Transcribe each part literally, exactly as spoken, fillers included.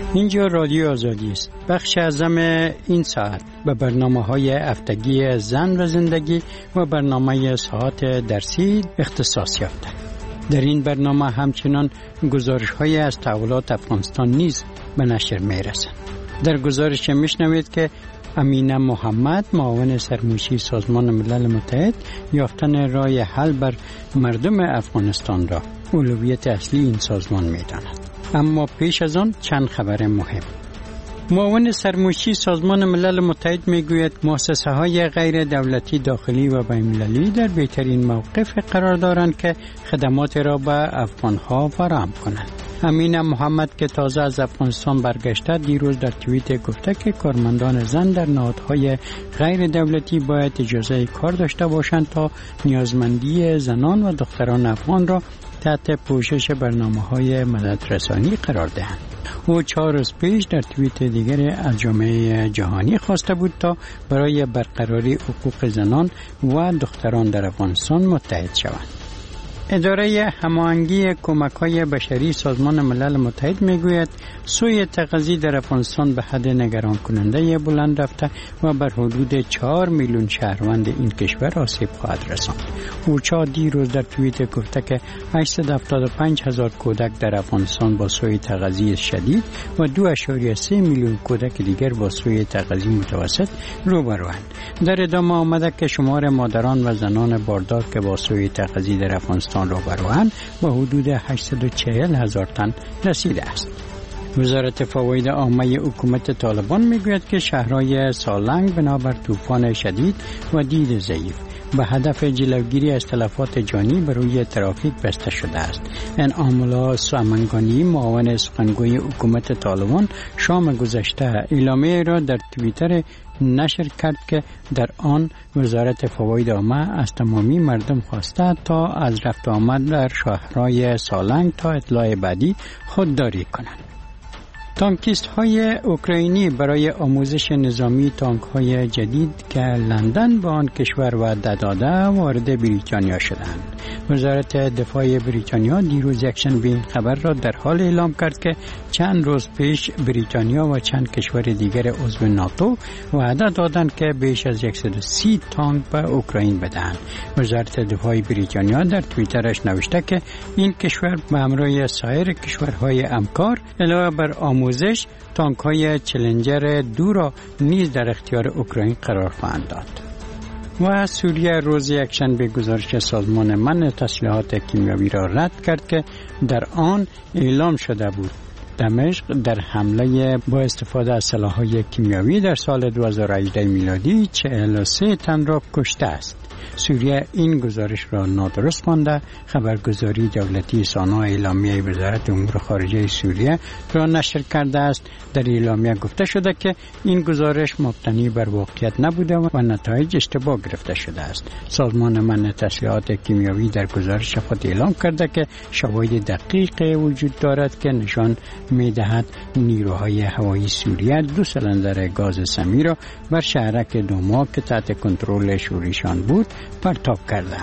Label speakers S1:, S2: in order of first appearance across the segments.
S1: اینجا رادیو آزادی است. بخش اعظم این ساعت به برنامه‌های هفتگی زن و زندگی و برنامه ساعت درسی اختصاص یافته. در این برنامه همچنان گزارش‌های از تحولات افغانستان نیز به نشر می‌رسند. در گزارش میشنوید که امینه محمد، معاون سرموشی سازمان ملل متحد، یافتن راه حل بر مردم افغانستان را اولویت اصلی این سازمان می‌داند. اما پیش از آن چند خبر مهم. معاون سرموشی سازمان ملل متحد میگوید مؤسسه های غیر دولتی داخلی و بین‌المللی در بهترین موقف قرار دارند که خدمات را به افغان ها فراهم کنند. امینه محمد که تازه از افغانستان برگشته دیروز در توییت گفته که کارمندان زن در نهادهای غیر دولتی باید اجازه کار داشته باشند تا نیازمندی زنان و دختران افغان را تحت پوشش برنامه‌های مددرسانی قرار دهند. او چهار روز پیش در توییت دیگر از جامعه جهانی خواسته بود تا برای برقراری حقوق زنان و دختران در افغانستان متحد شوند. اداره هماهنگی کمک‌های بشری سازمان ملل متحد میگوید سوی تغذیه در افغانستان به حد نگران کننده بلند رفته و بر حدود چهار میلیون شهروند این کشور آسیب خواهد رساند. اوچا دیروز در توییت گفته که هشتصد و هفتاد و پنج هزار کودک در افغانستان با سوی تغذیه شدید و دو ممیز سه میلیون کودک دیگر با سوی تغذیه متوسط روبروند. در ادامه آمده که شمار مادران و زنان باردار که با سوی تغذیه در افغانستان روبروند با حدود هشتصد و چهل هزار تن رسیده است. وزارت فواید عامه حکومت طالبان میگوید که شهرهای سالنگ بنابر طوفان شدید و دید ضعیف به هدف جلوگیری از تلفات جانی بر روی ترافیک بسته شده است. انعام الله سامنگانی، معاون سخنگوی حکومت طالبان، شام گذشته اعلامیه را در توییتر نشر کرد که در آن وزارت فواید عامه از تمامی مردم خواسته تا از رفت آمد در شهرهای سالنگ تا اطلاع بعدی خودداری کنند. تانکیست های اوکراینی برای آموزش نظامی تانک های جدید که لندن به آن کشور وعده داده وارد بریتانیا شدند. وزارت دفاع بریتانیا دیروز یکشنبه این خبر را در حال اعلام کرد که چند روز پیش بریتانیا و چند کشور دیگر عضو ناتو وعده دادند که بیش از صد و سی تانک به اوکراین بدهند. وزارت دفاع بریتانیا در توییترش نوشته که این کشور به همراه سایر کشورهای همکار علاوه بر آموزش تانک های چلنجر دو را نیز در اختیار اوکراین قرار خواهند داد. و سوریه روز یکشنبه گزارش سازمان منع تسلیحات کیمیاوی را رد کرد که در آن اعلام شده بود دمشق در حمله با استفاده از سلاح‌های کیمیاوی در سال دو هزار و هجده میلادی چهل و سه تن را کشته است. سوریه این گزارش را نادرست خوانده خبرگزاری دولتی سانا اعلامیه وزارت امور خارجه سوریه را نشر کرده است. در اعلامیه گفته شده که این گزارش مبتنی بر واقعیت نبوده و نتایج اشتباه گرفته شده است. سازمان منع تسلیحات کیمیاوی در گزارش خود اعلام کرده که شواهد دقیق وجود دارد که نشان می‌دهد نیروهای هوایی سوریه دو سیلندر گاز سمی را بر شهرک دوما که تحت کنترل شوریشان بود پرتاب کردند.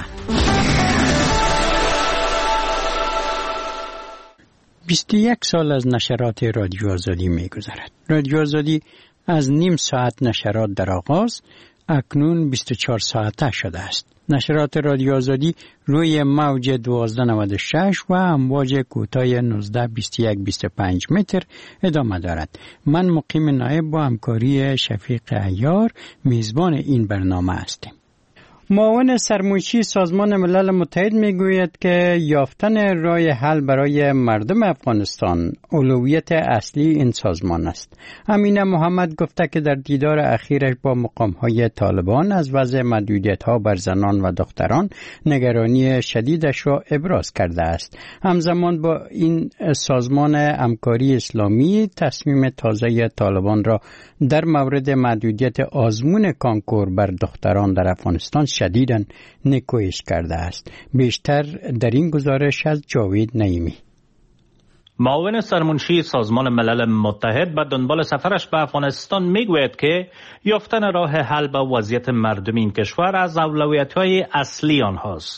S1: بیست و یک سال از نشرات رادیو آزادی می‌گذرد. رادیو آزادی از نیم ساعت نشرات در آغاز اکنون بیست و چهار ساعته شده است. نشرات رادیو آزادی روی موج دوازده نود و شش و امواج کوتاه نوزده بیست و یک بیست و پنج متر ادامه دارد. من مقیم نایب با همکاری شفیق عیار میزبان این برنامه هستیم. معاون سرموشی سازمان ملل متحد میگوید که یافتن راه حل برای مردم افغانستان اولویت اصلی این سازمان است. امینه محمد گفته که در دیدار اخیرش با مقام‌های طالبان از وضع محدودیت‌ها بر زنان و دختران نگرانی شدیدش را ابراز کرده است. همزمان با این سازمان همکاری اسلامی تصمیم تازه طالبان را در مورد محدودیت آزمون کانکور بر دختران در افغانستان شدیداً نکوهش کرده است. بیشتر در این گزارش از جاوید نعیمی.
S2: معاون سرمنشی سازمان ملل متحد به دنبال سفرش به افغانستان میگوید که یافتن راه حل به وضعیت مردم این کشور از اولویت‌های اصلی آنهاست.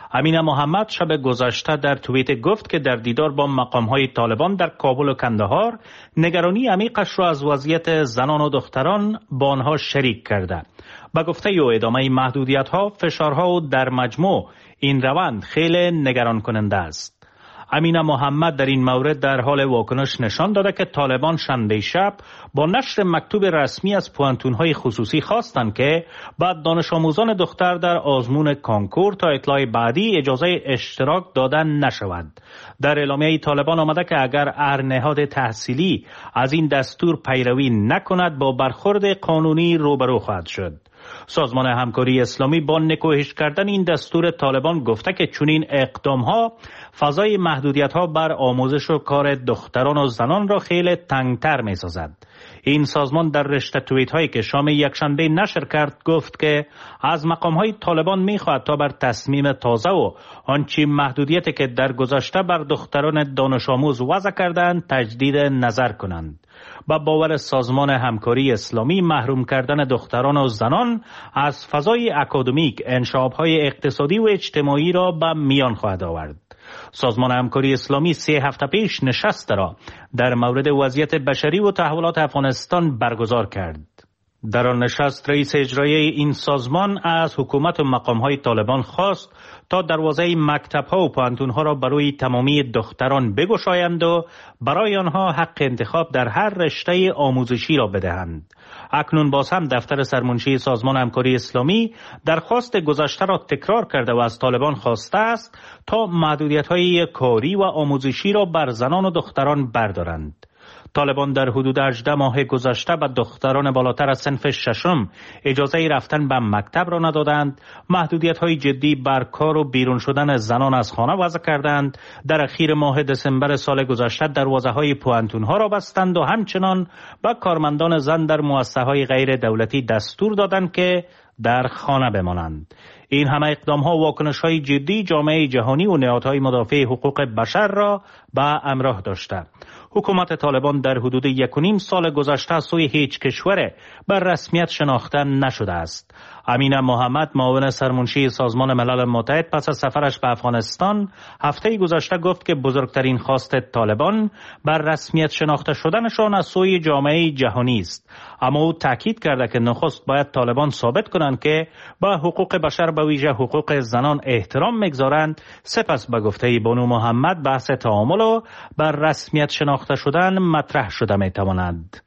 S2: امینه محمد شب گذشته در توییت گفت که در دیدار با مقام‌های طالبان در کابل و کندهار نگرانی عمیقش را از وضعیت زنان و دختران با آنها شریک کرده. با گفته او ادامه محدودیت‌ها، فشارها و در مجموع این روند خیلی نگران کننده است. امینه محمد در این مورد در حال واکنش نشان داده که طالبان شنبه شب با نشر مکتوب رسمی از پوانتون‌های خصوصی خواستند که بعد دانش آموزان دختر در آزمون کانکور تا اطلاع بعدی اجازه اشتراک دادن نشود. در اعلامیه طالبان آمده که اگر هر نهاد تحصیلی از این دستور پیروی نکند با برخورد قانونی روبرو خواهد شد. سازمان همکاری اسلامی با نکوهش کردن این دستور طالبان گفته که چنین اقدام‌ها فضای محدودیت‌ها بر آموزش و کار دختران و زنان را خیلی تنگتر می‌سازد. این سازمان در رشته توییت‌هایی که شام یکشنبه نشر کرد گفت که از مقام‌های طالبان می‌خواهد تا بر تصمیم تازه و آنچه محدودیتی که در گذشته بر دختران دانش آموز وضع کردند تجدید نظر کنند. با باور سازمان همکاری اسلامی محروم کردن دختران و زنان از فضای اکادمیک انشاب‌های اقتصادی و اجتماعی را به میان خواهد آورد. سازمان همکاری اسلامی سه هفته پیش نشست را در مورد وضعیت بشری و تحولات افغانستان برگزار کرد. در آن نشست رئیس اجرایی این سازمان از حکومت و مقام‌های طالبان خواست تا دروازه مکتب‌ها و پوهنتون‌ها را برای تمامی دختران بگشایند و برای آنها حق انتخاب در هر رشته آموزشی را بدهند. اکنون باز هم دفتر سرمنشی سازمان همکاری اسلامی درخواست گذشته را تکرار کرده و از طالبان خواسته است تا محدودیت‌های کاری و آموزشی را بر زنان و دختران بردارند. طالبان در حدود هجده ماه گذشته به دختران بالاتر از صنف ششم اجازه رفتن به مکتب را ندادند، محدودیت‌های جدی بر کار و بیرون شدن زنان از خانه وضع کردند، در اخیر ماه دسامبر سال گذشته دروازه‌های پوهنتون‌ها را بستند و همچنان به کارمندان زن در مؤسسه‌های غیر دولتی دستور دادند که در خانه بمانند. این همه اقدام‌ها واکنش‌های جدی جامعه جهانی و نهادهای مدافع حقوق بشر را به همراه داشته. حکومت طالبان در حدود یک و نیم سال گذشته سوی هیچ کشور بر رسمیت شناخته نشده است. امینه محمد معاون سرمنشی سازمان ملل متحد پس از سفرش به افغانستان هفته گذشته گفت که بزرگترین خواست طالبان بر رسمیت شناخته شدنشان از سوی جامعه جهانی است. اما او تاکید کرده که نخست باید طالبان ثابت کنند که با حقوق بشر به ویژه حقوق زنان احترام می‌گذارند. سپس به گفته بانو محمد بحث تعامل و بر رسمیت شناخته شدن مطرح شده می‌تواند.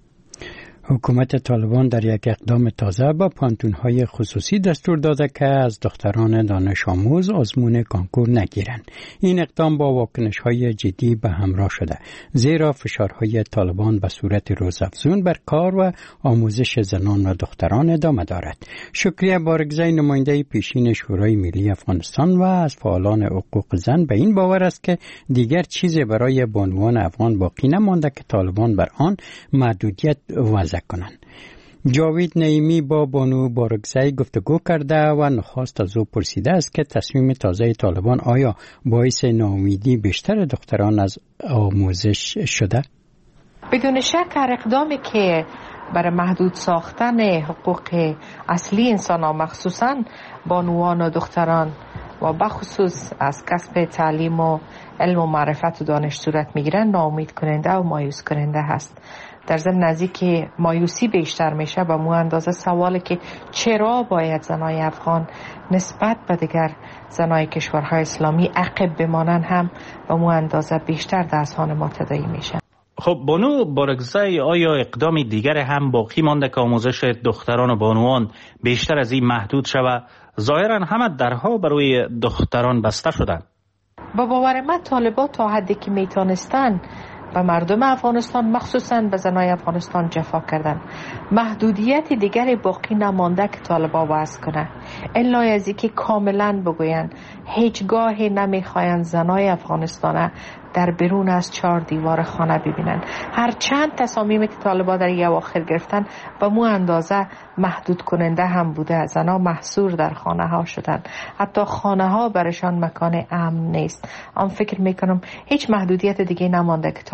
S1: حکومت طالبان در یک اقدام تازه با پانتون‌های خصوصی دستور داده که از دختران دانش آموز آزمون کانکور نگیرند. این اقدام با واکنش‌های جدی به همراه شده، زیرا فشارهای طالبان به صورت روزافزون بر کار و آموزش زنان و دختران ادامه دارد. شکریه بارگزای نماینده پیشین شورای ملی افغانستان و از فعالان حقوق زن به این باور است که دیگر چیزی برای بانوان افغان باقی نمانده که طالبان بر آن محدودیت وضع کنند. جاوید نعیمی با بانو بارگزای گفتگو کرده و نخواست از او پرسیده است که تصمیم تازه طالبان آیا باعث ناامیدی بیشتر دختران از آموزش شده؟
S3: بدون شک هر اقدامی که برای محدود ساختن حقوق اصلی انسان ها مخصوصاً بانوان و دختران و بخصوص از کسب تعلیم و علم و معرفت و دانش صورت میگیرن ناامید کننده و مایوس کننده هست. در ضمن نزدیک مایوسی بیشتر میشه به مو اندازه سوالی که چرا باید زنای افغان نسبت به دیگر زنای کشورهای اسلامی عقب بمانن هم به مو اندازه بیشتر در اذهان ما تداعی میشه.
S2: خب بانو بارگزای، آیا اقدام دیگر هم باقی مانده که آموزش دختران و بانوان بیشتر از این محدود شود؟ ظاهرا همه درها برای دختران بسته شدن.
S3: با باور من طالبان تا حدی که میتونستن به مردم افغانستان مخصوصاً به زنای افغانستان جفا کردن. محدودیت دیگری باقی نمانده که طالبان وضع کنه. الا از اینکه کاملا بگوین هیچگاهی نمیخواین زنای افغانستان در بیرون از چهار دیوار خانه ببینن. هر چند تصامیمی که طالبان در یک اواخر گرفتن به مو اندازه محدود کننده هم بوده. زنا محصور در خانه ها شدن. حتی خانه ها برشان مکان امن نیست. آن فکر میکنم هیچ محدودیت دیگه نمانده که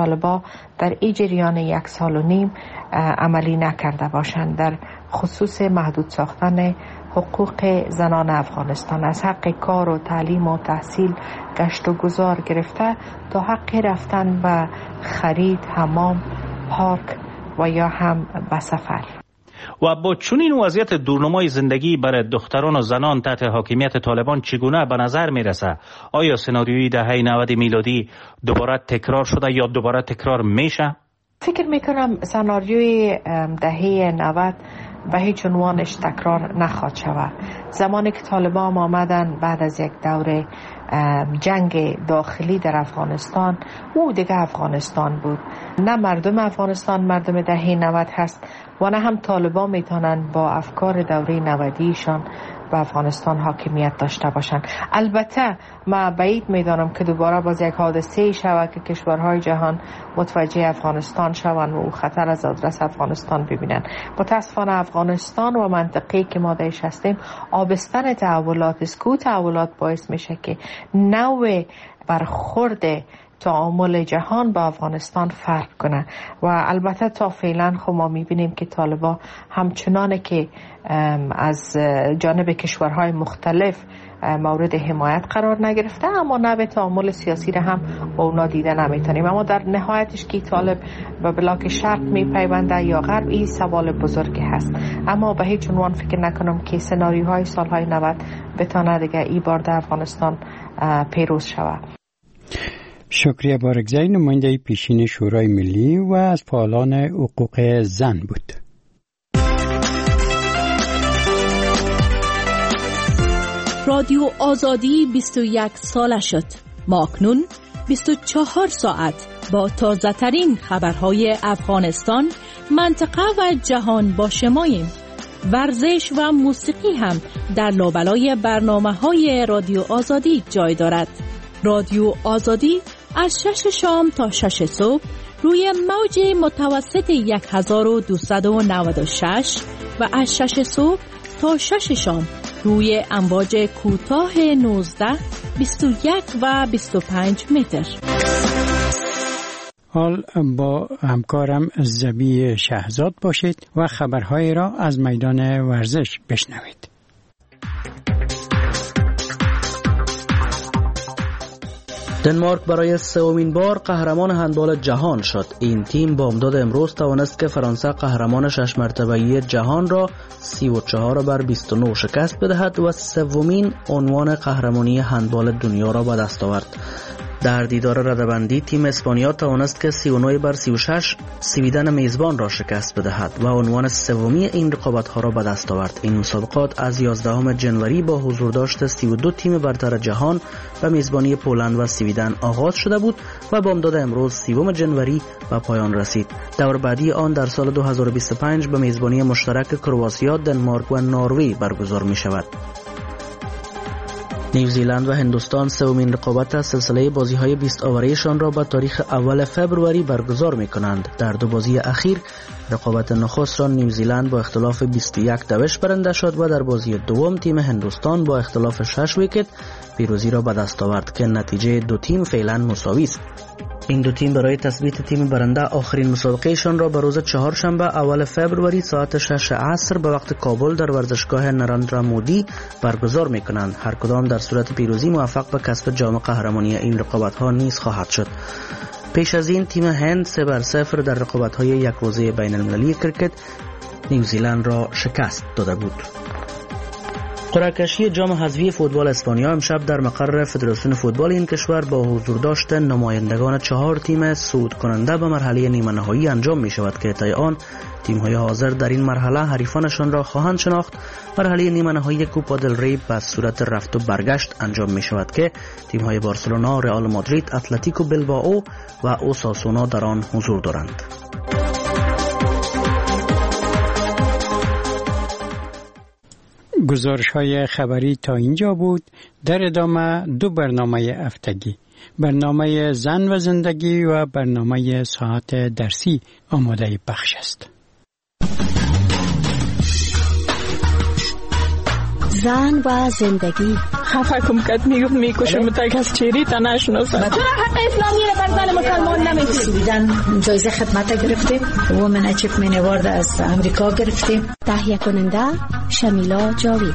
S3: طالبا در این جریان یک سال و نیم عملی نکرده باشند، در خصوص محدود ساختن حقوق زنان افغانستان، از حق کار و تعلیم و تحصیل، گشت و گذار گرفته تا حق رفتن و خرید، حمام، پارک و یا هم به سفر.
S2: و با چنین وضعیت دورنمای زندگی برای دختران و زنان تحت حاکمیت طالبان چگونه به نظر میرسه؟ آیا سناریوی دهه نود میلادی دوباره تکرار شده یا دوباره تکرار میشه؟
S3: فکر میکنم سناریوی دهه نود به هیچ عنوانش تکرار نخواهد شود. زمانی که طالبان آمدن بعد از یک دوره جنگ داخلی در افغانستان، او دیگه افغانستان بود. نه مردم افغانستان مردم دهه نود هست و نه هم طالبان میتونن با افکار دوره نودیشان به افغانستان حاکمیت داشته باشند. البته ما بعید میدانم که دوباره باز یک حادثه شود که کشورهای جهان متوجه افغانستان شوند و او خطر از آدرس افغانستان ببینند. متاسفانه افغانستان و منطقه‌ای که ما درش هستیم آبستن تحولات، سکوت تحولات باعث میشه که نوع برخورد تعامل جهان با افغانستان فرق کنه و البته تا فعلا خب ما میبینیم که طالبان همچنانه که از جانب کشورهای مختلف مورد حمایت قرار نگرفته، اما نوع تعامل سیاسی را هم با اونا دیده نمیتونیم. اما در نهایتش که طالب به بلاک شرق میپیونده یا غرب، این سوال بزرگی هست. اما به هیچ عنوان فکر نکنم که سناریوهای سالهای نود بتونه دیگه ای بار در افغانستان پیروز شود.
S1: شکریه بارگزایی، نماینده پیشین شورای ملی و از فعالان حقوق زن بود.
S4: رادیو آزادی بیست و یک ساله شد. ما اکنون بیست و چهار ساعت با تازه ترین خبرهای افغانستان، منطقه و جهان با شماییم. ورزش و موسیقی هم در لابلای برنامه های رادیو آزادی جای دارد. رادیو آزادی از شش شام تا شش صبح روی موج متوسط یک هزار و دویست و نود و شش و از شش صبح تا شش شام روی امواج کوتاه نوزده، بیست و یک و بیست و پنج متر.
S1: حال با همکارم زبی شهزاد باشید و خبرهای را از میدان ورزش بشنوید.
S5: دنمارک برای سومین بار قهرمان هندبال جهان شد. این تیم با امداد امروز توانست که فرانسه قهرمان شش مرتبه‌ای جهان را سی و چهار بر بیست و نه شکست بدهد و سومین عنوان قهرمانی هندبال دنیا را به دست آورد. در دیدار رده‌بندی تیم اسپانیا توانست که سی و نه بر سی و شش سویدن میزبان را شکست بدهد و عنوان سومی این رقابت‌ها را به دست آورد. این مسابقات از یازدهم جنوری با حضور داشت سی و دو تیم برتر جهان و میزبانی پولند و سویدن آغاز شده بود و با امداد امروز سوم جنوری به پایان رسید. دور بعدی آن در سال دو هزار و بیست و پنج به میزبانی مشترک کرواتیا، دنمارک و نروژ برگزار می شود. نیوزیلند و هندوستان سومین رقابت از سلسله بازی‌های بیست آوره‌شان را به تاریخ اول فوریه برگزار می‌کنند. در دو بازی اخیر رقابت نخست را نیوزیلند با اختلاف بیست و یک دوش برنده شد و در بازی دوم تیم هندوستان با اختلاف شش ویکت پیروزی را به دست آورد که نتیجه دو تیم فعلا مساوی است. این دو تیم برای تثبیت تیم برنده آخرین مسابقهشان را به روز چهارشنبه اول فوریه ساعت شش عصر به وقت کابل در ورزشگاه نراندرا مودی برگزار می‌کنند. هر کدام در صورت پیروزی موفق به کسب جام قهرمانی این رقابت‌ها نیز خواهد شد. پیش از این تیم هند سه بر صفر در رقابت‌های یک روزه بین‌المللی کرکت نیوزیلند را شکست داده بود. قرعه کشی جام حذفی فوتبال اسپانیا امشب در مقر فدراسیون فوتبال این کشور با حضور داشت نمایندگان چهار تیم صعود کننده به مرحله نیمه نهایی انجام می شود که طی آن تیم‌های حاضر در این مرحله حریفانشان را خواهند شناخت. مرحله نیمه نهایی کوپا دل ری به صورت رفت و برگشت انجام می شود که تیم‌های بارسلونا، رئال مادرید، اتلتیکو بلبائو و اوساسونا در آن حضور دارند.
S1: گزارش های خبری تا اینجا بود. در ادامه دو برنامه هفتگی، برنامه زن و زندگی و برنامه ساعت درسی آماده پخش است.
S6: زن و زندگی، خفه کم کرد، میگفت میکشم تا کس چهره تا نشناسد.
S4: چرا حق اسلامی را بر زن مسلمان نمیدید؟
S7: دیدن جایزه خدمت گرفتیم، وومن اچیومنت اوارد از امریکا گرفتیم.
S4: تهیه کننده شمیلا جاوید.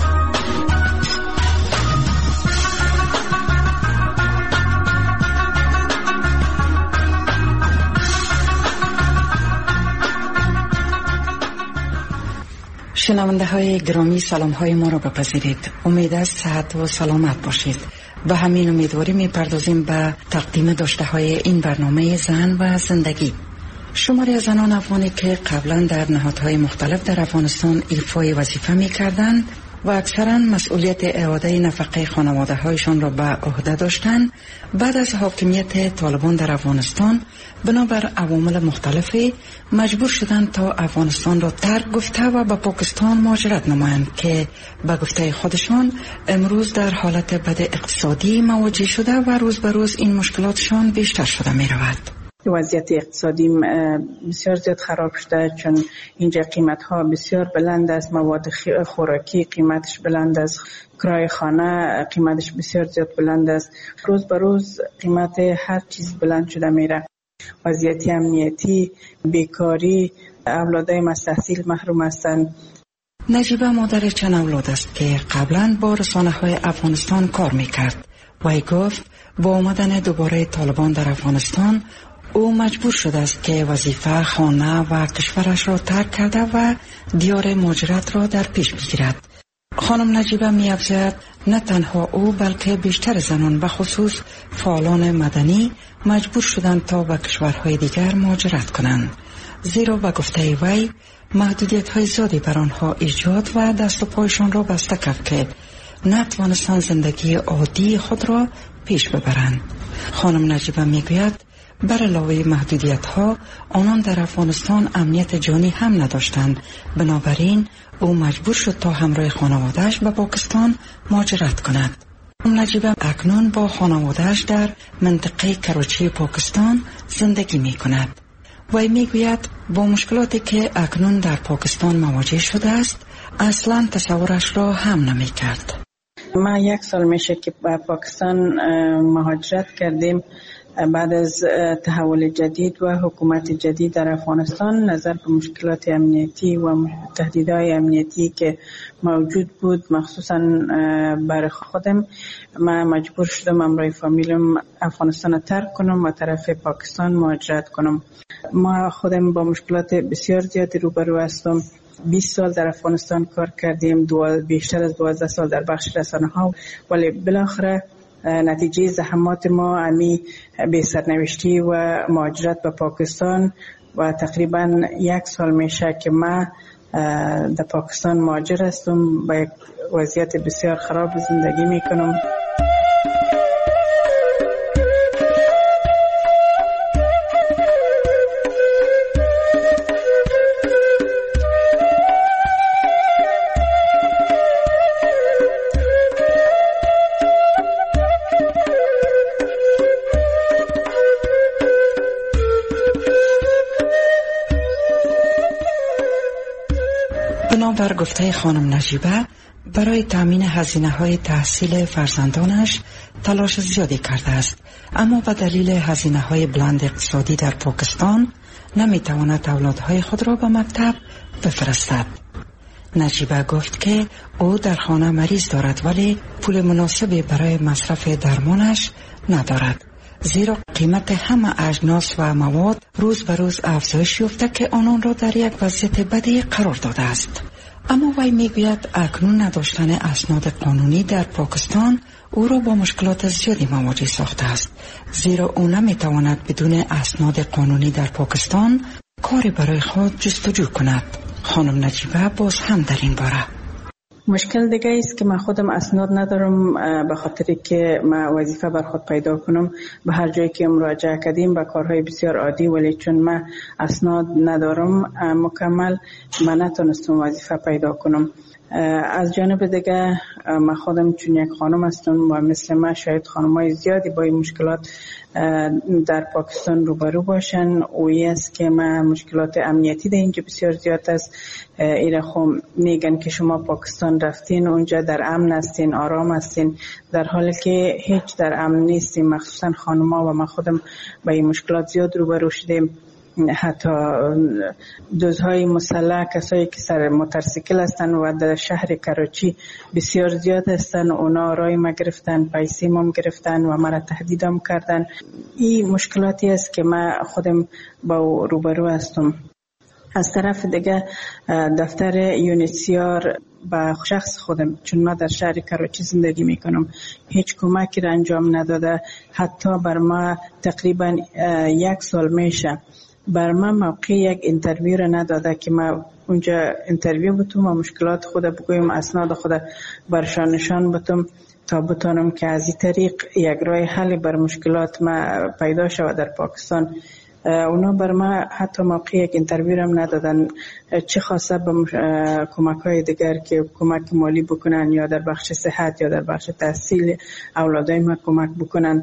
S8: شنونده های گرامی، سلام های ما را بپذیرید. امید است صحت و سلامت باشید. به همین امیدواری می پردازیم به تقدیم داشته های این برنامه زن و زندگی. شماری از زنان افغانی که قبلا در نهادهای مختلف در افغانستان ایفای وظیفه می کردند و اکثرا مسئولیت اعاده نفقه خانواده هایشان را به عهده داشتند، بعد از حاکمیت طالبان در افغانستان بنابر عوامل مختلفی مجبور شدند تا افغانستان را ترک گفته و به پاکستان مهاجرت نمایند که به گفته خودشان امروز در حالت بد اقتصادی مواجه شده و روز به روز این مشکلاتشان بیشتر شده می رود.
S6: وضعیت اقتصادی بسیار زیاد خراب شده، چون اینجا قیمت ها بسیار بلند است، مواد خوراکی قیمتش بلند است، کرایه خانه قیمتش بسیار زیاد بلند است، روز به روز قیمت هر چیز بلند شده میره. وضعیت امنیتی، بیکاری، اولادای مستحصیل محروم هستند.
S8: نجیبه مادر چند اولاد است که قبلا با رسانه های افغانستان کار میکرد. وی گفت با آمدن دوباره طالبان در افغانستان او مجبور شده است که وظیفه، خانه و کشورش را ترک کرده و دیار مهاجرت را در پیش بگیرد. خانم نجیبه می افزاید نه تنها او بلکه بیشتر زنان، به خصوص فعالان مدنی، مجبور شدند تا به کشورهای دیگر مهاجرت کنند، زیرا به گفته وی محدودیت های زیادی بر آنها ایجاد و دست و پایشان را بسته کرد که نتوانستند زندگی عادی خود را پیش ببرند. خانم نجیبه می گوید بر علاوه محدودیت ها آنان در افغانستان امنیت جانی هم نداشتند، بنابراین او مجبور شد تا همراه خانواده‌اش به پاکستان مهاجرت کند. نجیبه اکنون با خانواده‌اش در منطقه کراچی پاکستان زندگی می کند. وی می گوید با مشکلاتی که اکنون در پاکستان مواجه شده است اصلا تصورش را هم نمی کرد.
S6: ما یک سال میشه که به پاکستان مهاجرت کردیم بعد از تحول جدید و حکومت جدید در افغانستان. نظر به مشکلات امنیتی و تهدیدهای امنیتی که موجود بود، مخصوصا برای خودم، من مجبور شدم همراه فامیلم افغانستان را ترک کنم و طرف پاکستان مهاجرت کنم. ما خودم با مشکلات بسیار زیادی روبرو هستم. بیست سال در افغانستان کار کردیم، بیشتر از دوازده سال در بخش رسانه ها، ولی بالاخره نتیجه زحمات ما امی به سرنوشتی و مهاجرت به پاکستان و تقریبا یک سال میشه که ما در پاکستان مهاجر هستم. با یک وضعیت بسیار خراب زندگی میکنم.
S8: بر گفته خانم نجیبه برای تامین هزینه های تحصیل فرزندانش تلاش زیادی کرده است، اما به دلیل هزینه های بلند اقتصادی در پاکستان نمیتواند اولادهای خود را به مکتب بفرستد. نجیبه گفت که او در خانه مریض دارد ولی پول مناسبی برای مصرف درمانش ندارد، زیرا قیمت همه اجناس و مواد روز به روز افزایش یافته که آنان را در یک وضعیت بدی قرار داده است. اما وی میگوید اکنون نداشتن اسناد قانونی در پاکستان او را با مشکلات زیادی مواجه ساخته است، زیرا او نمیتواند بدون اسناد قانونی در پاکستان کاری برای خود جستجو کند. خانم نجیبه باز هم در این باره
S6: مشکل دیگه است که من خودم اسناد ندارم، به خاطری که من وظیفه بر خود پیدا کنم به هر جایی که مراجعه کردیم به کارهای بسیار عادی، ولی چون من اسناد ندارم مکمل، من نتونستم وظیفه پیدا کنم. از جانب دیگه من خودم چون یک خانم هستم و مثل من شاید خانمای زیادی با این مشکلات در پاکستان روبرو باشن. اویی است که من مشکلات امنیتی در اینجا بسیار زیاد است. ایره خب میگن که شما پاکستان رفتین اونجا در امن هستین، آرام هستین، در حالی که هیچ در امن نیستیم. مخصوصا خانم‌ها و من خودم با این مشکلات زیاد روبرو شدیم. حتی دزدهای مسلح، کسایی که سر موتورسیکل هستن و در شهر کراچی بسیار زیاد هستن، اونا رای ما گرفتن، پیسه ما گرفتن و مرا تهدیدم کردن. این مشکلاتی است که من خودم با روبرو هستم. از طرف دیگه دفتر یونیسیار با شخص خودم، چون ما در شهر کراچی زندگی میکنم، هیچ کمکی را انجام نداده. حتی بر ما تقریبا یک سال میشه بر من موقع یک اینترویو را نداده که ما اونجا اینترویو بتوم و مشکلات خود بگویم، اسناد خود برشان نشان بتوم تا بتونم که از این طریق یک راه حل بر مشکلات ما پیدا شود در پاکستان. اونا بر ما حتی موقع یک اینترویو را ندادن، چه خاصه به کمک های دیگر که کمک مالی بکنن یا در بخش صحت یا در بخش تحصیل اولادای ما کمک بکنن.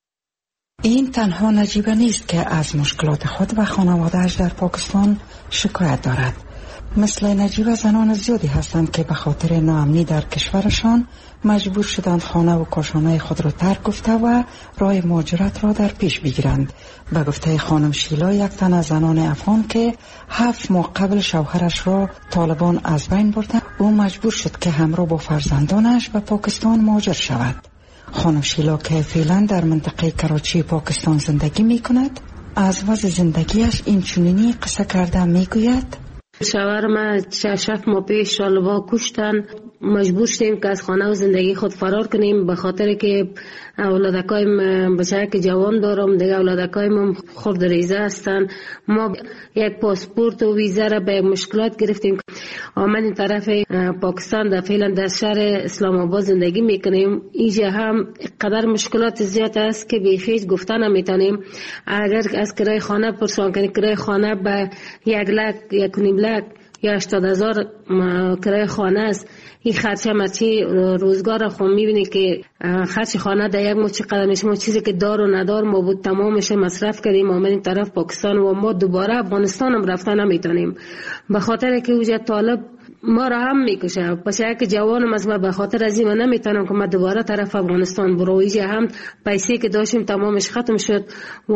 S8: این تنها نجیبه نیست که از مشکلات خود و خانواده‌اش در پاکستان شکایت دارد. مثل نجیبه زنان زیادی هستند که به خاطر ناامنی در کشورشان مجبور شدند خانه و کاشانه خود را ترک گفته و راه مهاجرت را در پیش بگیرند. به گفته خانم شیلا، یک تن از زنان افغان که هفت ماه قبل شوهرش را طالبان از بین بردند، او مجبور شد که همراه با فرزندانش به پاکستان مهاجر شود. خانم شیلا که فعلا در منطقه کراچی پاکستان زندگی می کند، از وضع زندگیش این چنینی قصه کرده می گوید:
S9: شوهرم شش ماه پیش طالبان کشتن، مجبور شدیم که از خانه و زندگی خود فرار کنیم به خاطر که اولادکایم بچه که جوان دارم، دیگه اولادکایم خرد ریزه هستن. ما یک پاسپورت و ویزا را به مشکلات گرفتیم. آمد این طرف پاکستان در فعلا در شهر اسلام آباد زندگی میکنیم. اینجا هم قدر مشکلات زیاد است که بیخیش گفتن نمیتونیم. اگر از کرای خانه پرسان کنیم، کرای خانه به یک لک یک نیم لک یا هشتاد هزار کرای خانه است. این خرچه مرچی روزگار خود میبینی که خرچ خانه در یک ماه چقدر میشه. ما چیزی که دار و ندار ما بود تمامش مصرف کردیم. آمد این طرف پاکستان و ما دوباره افغانستان هم رفتن نمیتونیم به خاطر که اوجه طالب ما را هم میکشه. پس یک جوانم از ما به خاطر از این من نمیتونم که ما دوباره طرف افغانستان برو. اینجا هم پیسه که داشتیم تمامش ختم شد و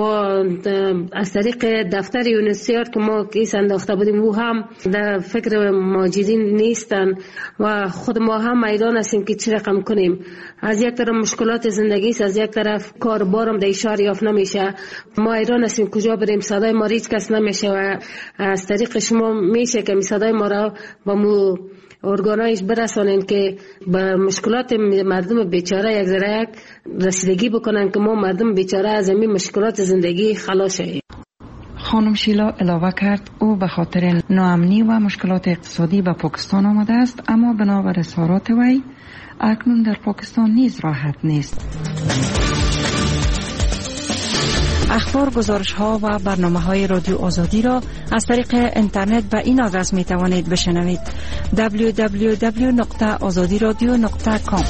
S9: از طریق دفتر یونیسیار که ما کیس انداخته بودیم او هم در فکر ماجرین نیستن و خود ما هم میدان هستیم که چی رقم کنیم. از یک طرف مشکلات زندگی است، از یک طرف کاربارم در اشاره یافت نمیشه. ما ایران هستیم کجا بریم، صدای ما هیچ کس نمیشه و از طریق شما میشه که صدای ما را با مو ارگانایش برسانین که با مشکلات مردم بیچاره یک ذره یک رسیدگی بکنن که ما مردم بیچاره از این مشکلات زندگی خلاص شیم.
S8: خانم شیلا علاوه کرد او به خاطر ناامنی و مشکلات اقتصادی به پاکستان آمده است، اما بنابر اظهارات وی اکنون در پاکستان نیز راحت نیست. اخبار، گزارش ها و برنامه های رادیو آزادی را از طریق اینترنت به این آدرس می توانید بشنوید: دبلیو دبلیو دبلیو نقطه آزادی رادیو نقطه کام.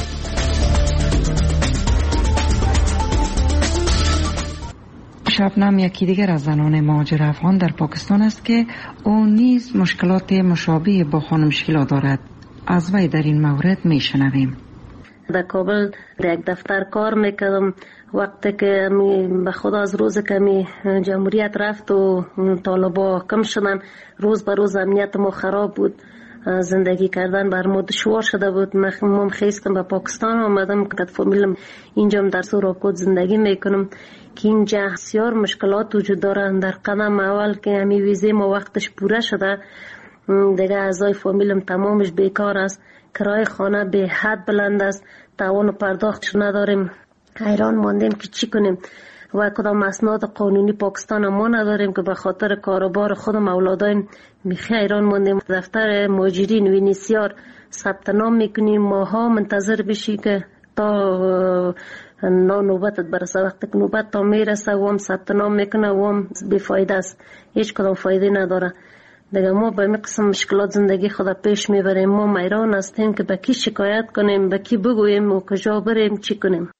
S8: شبنم یکی دیگر از زنان مهاجر افغان در پاکستان است که او نیز مشکلات مشابه با خانم شیلا دارد. از وی در این مورد می شنویم.
S9: در کابل در یک دفتر کار میکردم. وقتی که به خدا از روز که می جمهوریت رفت و طالبا کم شدن، روز به روز امنیت ما خراب بود، زندگی کردن بر ما دشوار شده بود. من خیستم به پاکستان آمدم که فامیلم اینجا در سوراکوت زندگی میکنم که اینجا بسیار مشکلات وجود دارن. در قدم اول که همی ویزه ما وقتش پوره شده، دیگه اعضای فامیلم تمامش بیکار است، کرای خانه به حد بلند است، توان پرداختش نداریم. حیران ماندیم که چی کنیم و کدام اسناد قانونی پاکستان ما نداریم که به خاطر کاروبار خودم اولادایم میخی حیران ماندیم. دفتر مهاجرین وینیسیار ثبت نام میکنیم، ماها منتظر بشی که تا نوبتت برسه. وقتی که نوبت تا میرسه و هم ثبت نام میکنه و هم بیفایده است، هیچ کدام فایده نداره. دیگه ما به این قسم مشکلات زندگی خود پیش میبریم. ما میران هستیم که به کی شکایت کنیم، به کی بگوییم و کجا بریم، چی کنیم.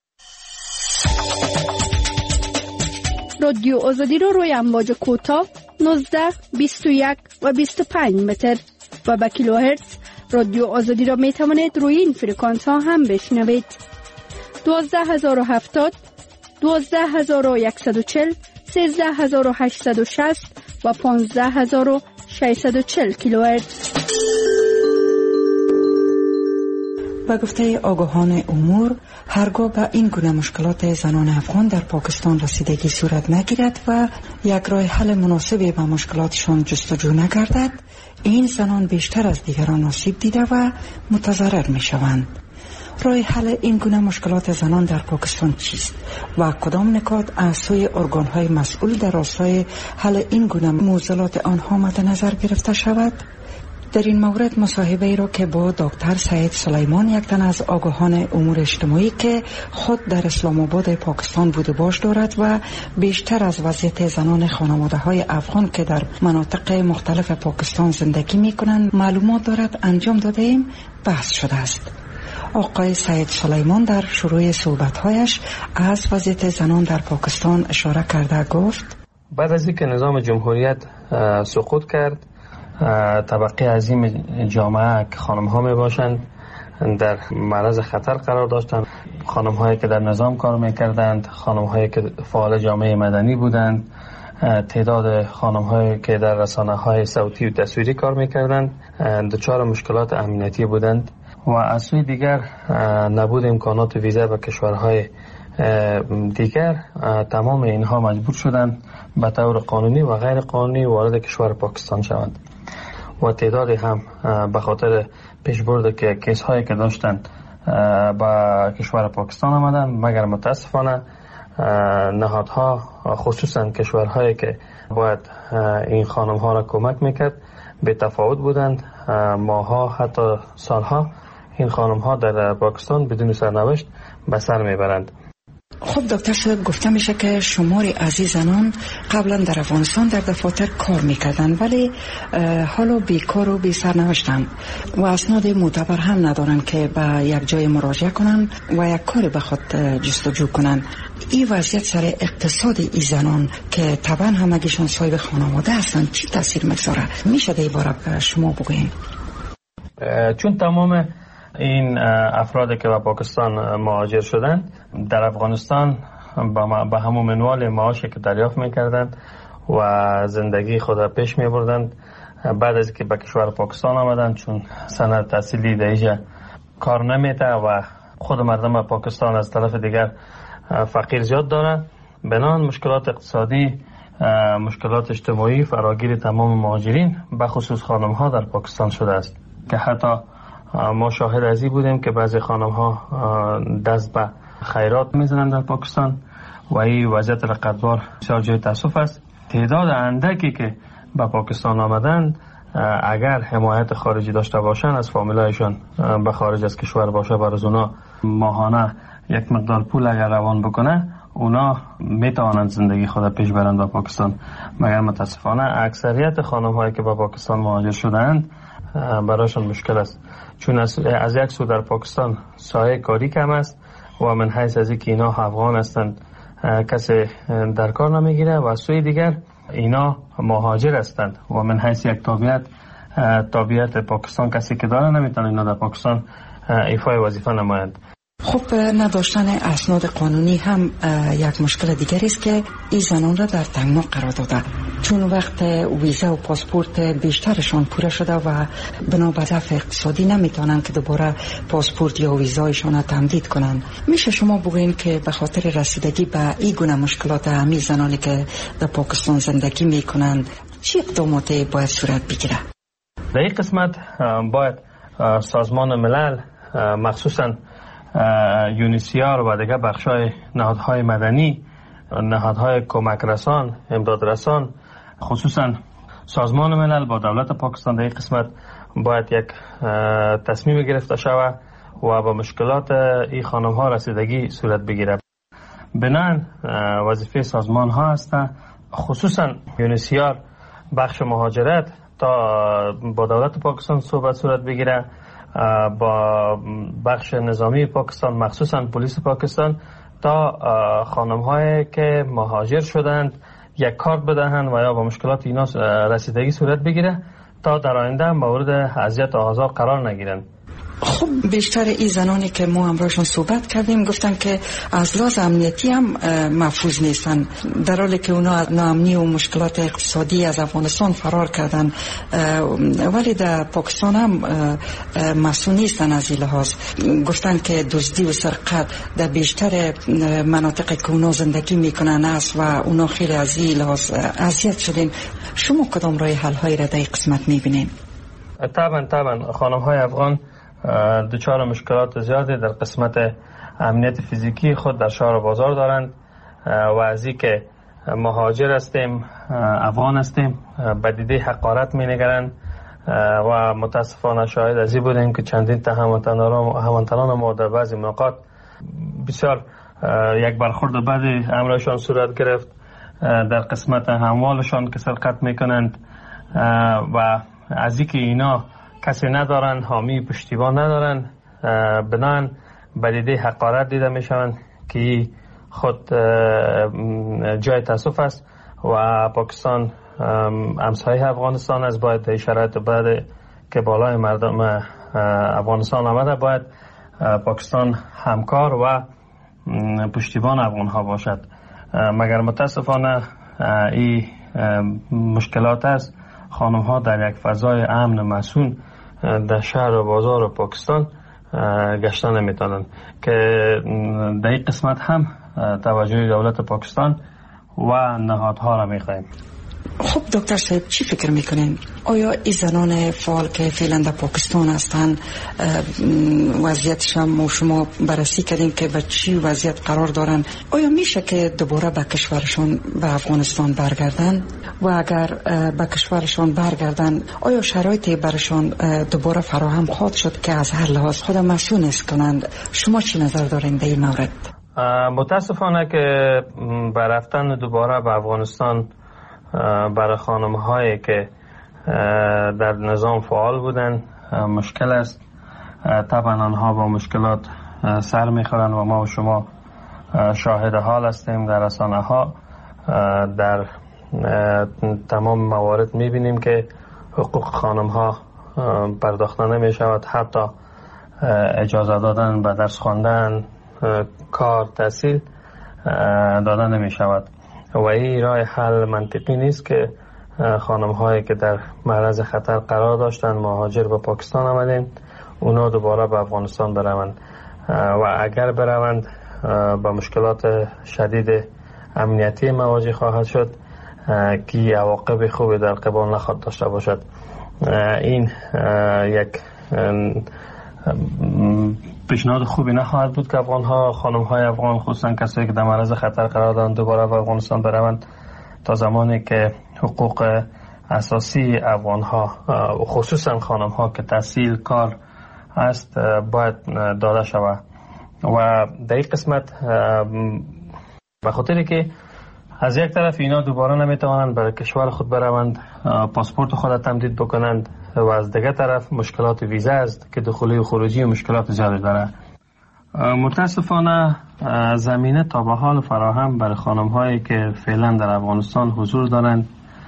S10: رادیو آزادی رو روی امواج کوتاه نوزده، بیست و یک و بیست و پنج متر و به کیلوهرتز رادیو آزادی را می توانید روی این فرکانس ها هم بشنوید. دوازده هزار و هفتاد، دوازده هزار و صد و چهل، سیزده هزار و هشتصد و شصت و پانزده هزار و ششصد و چهل کیلوهرتز.
S8: به گفته آگاهان امور، هرگاه به این گونه مشکلات زنان افغان در پاکستان رسیدگی صورت نگیرد و یک راه حل مناسبی به مشکلاتشان جستجو نگردد، این زنان بیشتر از دیگران آسیب دیده و متضرر می شوند. راه حل این گونه مشکلات زنان در پاکستان چیست و کدام نکات از سوی ارگان‌های مسئول در راستای حل این گونه معضلات آنها مد نظر گرفته شود؟ در این مورد مصاحبه ای را که با دکتر سعید سلیمان، یک تن از آگاهان امور اجتماعی که خود در اسلام آباد پاکستان بوده باش دارد و بیشتر از وضعیت زنان خانواده های افغان که در مناطق مختلف پاکستان زندگی می کنند معلومات دارد، انجام داده ایم بحث شده است. آقای سعید سلیمان در شروع صحبت‌هایش از وضعیت زنان در پاکستان اشاره کرده گفت:
S11: بعد از اینکه نظام جمهوریت سقوط کرد، طبقه عظیم جامعه که خانم ها می باشند در معرض خطر قرار داشتند. خانم هایی که در نظام کار می کردند، خانم هایی که فعال جامعه مدنی بودند، تعداد خانم هایی که در رسانه های صوتی و تصویری کار می کردند دچار مشکلات امنیتی بودند و از سوی دیگر نبود امکانات ویزا به کشورهای دیگر، تمام اینها مجبور شدند به طور قانونی و غیر قانونی وارد کشور پاکستان شوند و تعدادی هم به خاطر پیشبرد که کیس هایی که داشتند به کشور پاکستان آمدند، مگر متاسفانه نهادها، خصوصا کشورهایی که باید این خانم ها را کمک میکرد، به تفاوت بودند. ماها حتی سالها این خانم ها در پاکستان بدون سرنوشت به سر میبرند.
S8: خب دکتر صاحب، گفته میشه که شماری از زنان قبلا در افغانستان در دفاتر کار میکردن ولی حالا بیکار و بی سرنوشتن و اسناد معتبر هم ندارن که به یک جای مراجعه کنن و یک کاری به خود جستجو کنن. این وضعیت سر اقتصاد ای زنان که طبعا همگیشون صاحب خانواده هستن چی تاثیر میگذاره؟ میشه در این باره به شما بگوین؟
S11: چون تمام این افرادی که به پاکستان مهاجر شدن در افغانستان به همون منوال معاشی که دریافت میکردند و زندگی خود را پیش میبردند، بعد از که به کشور پاکستان آمدند، چون سند تحصیلی در اینجا کار نمیده و خود مردم پاکستان از طرف دیگر فقیر زیاد دارند، بنان مشکلات اقتصادی، مشکلات اجتماعی فراگیر تمام مهاجرین به خصوص خانم ها در پاکستان شده است که حتی ما شاهد ازی بودیم که بعضی خانم ها دست به خیرات میزنند در پاکستان و این وضعیت رقتبار بسیار جای تاسف است. تعداد اندکی که به پاکستان آمدند اگر حمایت خارجی داشته باشند، از فامیلایشان به خارج از کشور باشه، برای اونا ماهانه یک مقدار پول اگر روان بکنه، اونا میتوانند زندگی خود پیش برند در پاکستان. مگر متاسفانه اکثریت خانم هایی که به پاکستان مهاجر شدند برایشان مشکل است، چون از, از یک سو در پاکستان سایه کاری کم است و من حیث از اینکه اینا افغان هستند کسی در کار نمیگیره و از سوی دیگر اینا مهاجر هستند و من حیث یک طبیعت طبیعت پاکستان کسی که داره نمیتونه اینا در پاکستان ایفای وظیفه نمایند.
S8: خب نداشتن اسناد قانونی هم یک مشکل دیگری است که این زنان را در تنگنا قرار داده، چون وقت ویزا و پاسپورت بیشترشان پوره شده و بنا به ضعف اقتصادی نمیتونن که دوباره پاسپورت یا ویزایشان را تمدید کنن. میشه شما بگوین که به خاطر رسیدگی به این گونه مشکلات همین زنانی که در پاکستان زندگی میکنند چه اقداماتی باید صورت بگیره؟
S11: در این قسمت باید سازمان ملل، مخصوصا یونیسیار و دیگر بخشای نهادهای مدنی، نهادهای کمک رسان، امداد رسان، خصوصا سازمان ملل با دولت پاکستان در این قسمت باید یک تصمیم گرفته شود و با مشکلات این خانم ها رسیدگی صورت بگیره. بنان وظیفه سازمان ها است، خصوصا یونیسیار بخش مهاجرت، تا با دولت پاکستان صحبت صورت بگیره، با بخش نظامی پاکستان مخصوصا پلیس پاکستان، تا خانم هایی که مهاجر شدند یک کارت بدهند و یا با مشکلات اینا رسیدگی صورت بگیره تا در آینده مورد اذیت و آزار قرار نگیرند.
S8: خب بیشتر این زنانی که ما همراهشون صحبت کردیم گفتن که از لحاظ امنیتی هم محفوظ نیستن، در حالی که اونا از ناامنی و مشکلات اقتصادی از افغانستان فرار کردن، ولی در پاکستان هم مسئول نیستن از این لحاظ. گفتن که دزدی و سرقت در بیشتر مناطقی که اونا زندگی میکنن است و اونا خیلی از این لحاظ اذیت شدن. شما کدام راه حل هایی را در این قسمت میبینین؟
S11: طبعا طبعا خانم های افغان دچار مشکلات زیادی در قسمت امنیت فیزیکی خود در شهر و بازار دارند و از این که مهاجر هستیم، افغان هستیم، به دیده حقارت می نگرند و متاسفانه شاهد از این بودیم که چندین تا هموطنان ما در بعضی مواقع بسیار یک برخورد بدی امرایشان صورت گرفت در قسمت اموالشان که سرقت می کنند و از این که اینا کسی ندارن، حامی پشتیبان ندارن، بنان به دیده حقارت دیده می شوند که خود جای تاسف است و پاکستان همسایه افغانستان است. باید در شرایط بعد که بالای مردم افغانستان آمده باید پاکستان همکار و پشتیبان افغان ها باشد، مگر متاسفانه این مشکلات است. خانم ها در یک فضای امن مسئول در شهر و بازار و پاکستان گشتن نمیتونن که در این قسمت هم توجه دولت پاکستان و نهادها را میخوایم.
S8: خب دکتر صاحب چی فکر میکنین؟ آیا این زنان فعال که فعلا در پاکستان هستن وضعیتش هم شما بررسی کردین که به چی وضعیت قرار دارن، آیا میشه که دوباره به کشورشان به افغانستان برگردن و اگر به کشورشان برگردن آیا شرایطی برشان دوباره فراهم خواهد شد که از هر لحاظ خود مسئول نیست کنند؟ شما چی نظر دارین در این مورد؟
S11: متاسفانه که برفتن دوباره به افغانستان برای خانم هایی که در نظام فعال بودن مشکل است. طبعا آنها با مشکلات سر میخورن و ما و شما شاهد حال هستیم در رسانه ها. در تمام موارد میبینیم که حقوق خانم ها پرداخته نمی شود، حتی اجازه دادن به درس خواندن، کار، تحصیل دادن نمی شود و این راه حل منطقی نیست که خانم هایی که در معرض خطر قرار داشتن مهاجر به پاکستان آمدن اونا دوباره به افغانستان بروند و اگر بروند با مشکلات شدید امنیتی مواجه خواهد شد که عواقب خوبی در قبال نخواهد داشته باشد. این یک پیشنهاد خوبی نخواهد بود که افغان ها، خانم های افغان، خصوصا کسایی که در معرض خطر قرار دارند دوباره به افغانستان بروند تا زمانی که حقوق اساسی افغان ها خصوصا خانم ها که تحصیل کار است باید داده شود. و در این قسمت به خاطر که از یک طرف اینا دوباره نمیتوانند برای کشور خود بروند، پاسپورت خود تمدید بکنند و از دیگر طرف مشکلات ویزا است که دخولی و خروجی و مشکلات زیادی داره. متاسفانه زمینه تا به حال فراهم برای خانم هایی که فعلا در افغانستان حضور دارند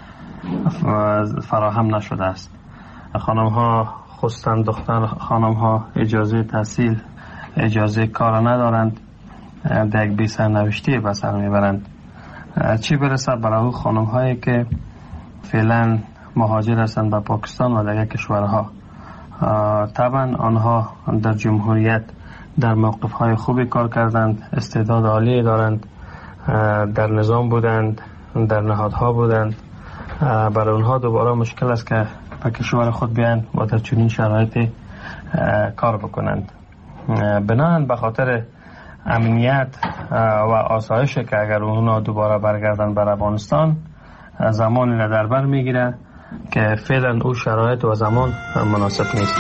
S11: فراهم نشده است. خانم ها خصوصا دختر خانم ها اجازه تحصیل، اجازه کار ندارند، در یک بی سرنوشتی به سر میبرند، چی برسه برای خانم هایی که فعلا مهاجر هستند به پاکستان و دیگر کشورها. طبعا آنها در جمهوریت در موقف های خوبی کار کردند، استعداد عالی دارند، در نظام بودند، در نهادها بودند. برای اونها دوباره مشکل است که به کشور خود بیان و در چنین شرایطی کار بکنند. بنابراین به خاطر امنیت و آسایش که اگر اونها دوباره برگردن بر افغانستان زمانی را در بر میگیره که فعلا او شرایط و زمان مناسب نیست.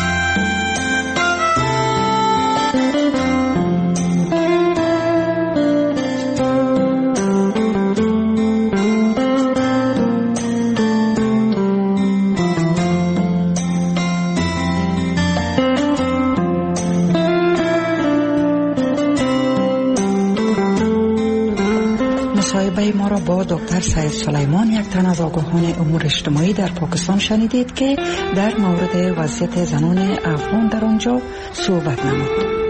S8: مصاحبه ما را با دکتر سید سلیمان، یک تن از آگاهان امور اجتماعی در پاکستان شنیدید که در مورد وضعیت زنان افغان در آنجا صحبت نمود.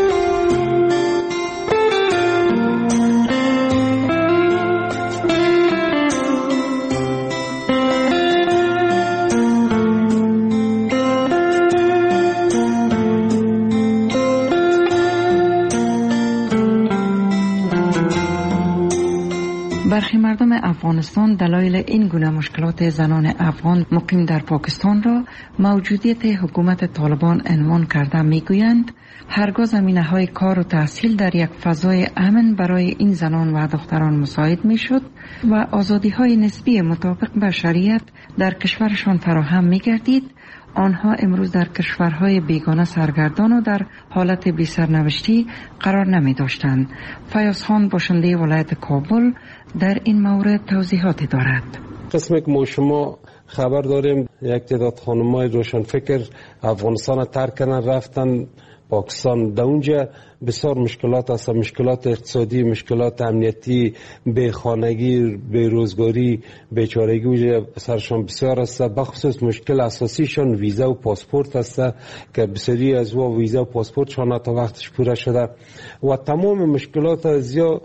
S8: برخی مردم افغانستان دلایل این گونه مشکلات زنان افغان مقیم در پاکستان را موجودیت حکومت طالبان عنوان کرده میگویند هرگاه زمینه‌های کار و تحصیل در یک فضای امن برای این زنان و دختران مساعد میشد و آزادی‌های نسبی مطابق با شریعت در کشورشان فراهم می‌گردید، آنها امروز در کشورهای بیگانه سرگردان و در حالت بی سرنوشتی قرار نمی داشتند. فیاض خان باشنده ولایت کابل در این مورد توضیحاتی دارد.
S12: قسمی که ما شما خبر داریم یک تعداد خانم‌های روشنفکر افغانستان ترک کردن رفتن پاکستان. در اونجا بسیار مشکلات هست، مشکلات اقتصادی، مشکلات امنیتی، بیخانگی، بیروزگاری، بیچارگی اونجا سرشان بسیار است. بخصوص مشکل اساسیشان ویزا و پاسپورت است که بسیاری از و ویزا و پاسپورتشان تا وقتش پوره شده و تمام مشکلات زیاد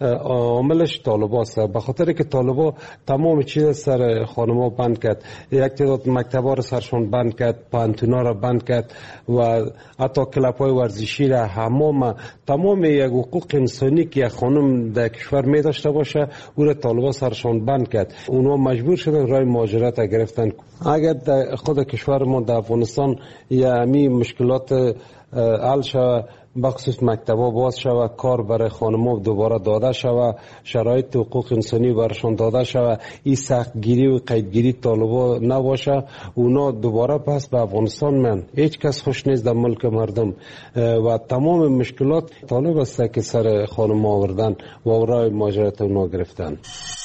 S12: عاملش طالبا است. به خاطر که طالبا تمام چیز سر خانما بند کرد، یک تعداد مکتبا رو سرشان بند کرد، پانتونا رو بند کرد و حتی کلب‌های ورزشی را، حمام، تمام یک حقوق انسانی که یک خانم در کشور می داشته باشه او را طالبا سرشان بند کرد. اونها مجبور شدن راه مهاجرت گرفتن. اگر در خود کشورمون در افغانستان یعنی مشکلات حل شود، بخصوص مکتبا باز شود، کار برای خانم‌ها دوباره داده شود، شرایط حقوق انسانی برشان داده شود، این سختگیری و قیدگیری طالبا نباشه، اونا دوباره پس به افغانستان من هیچ کس خوش نیست در ملک مردم و تمام مشکلات طالب است که سر خانم‌ها آوردن و راه مهاجرت اونا گرفتن.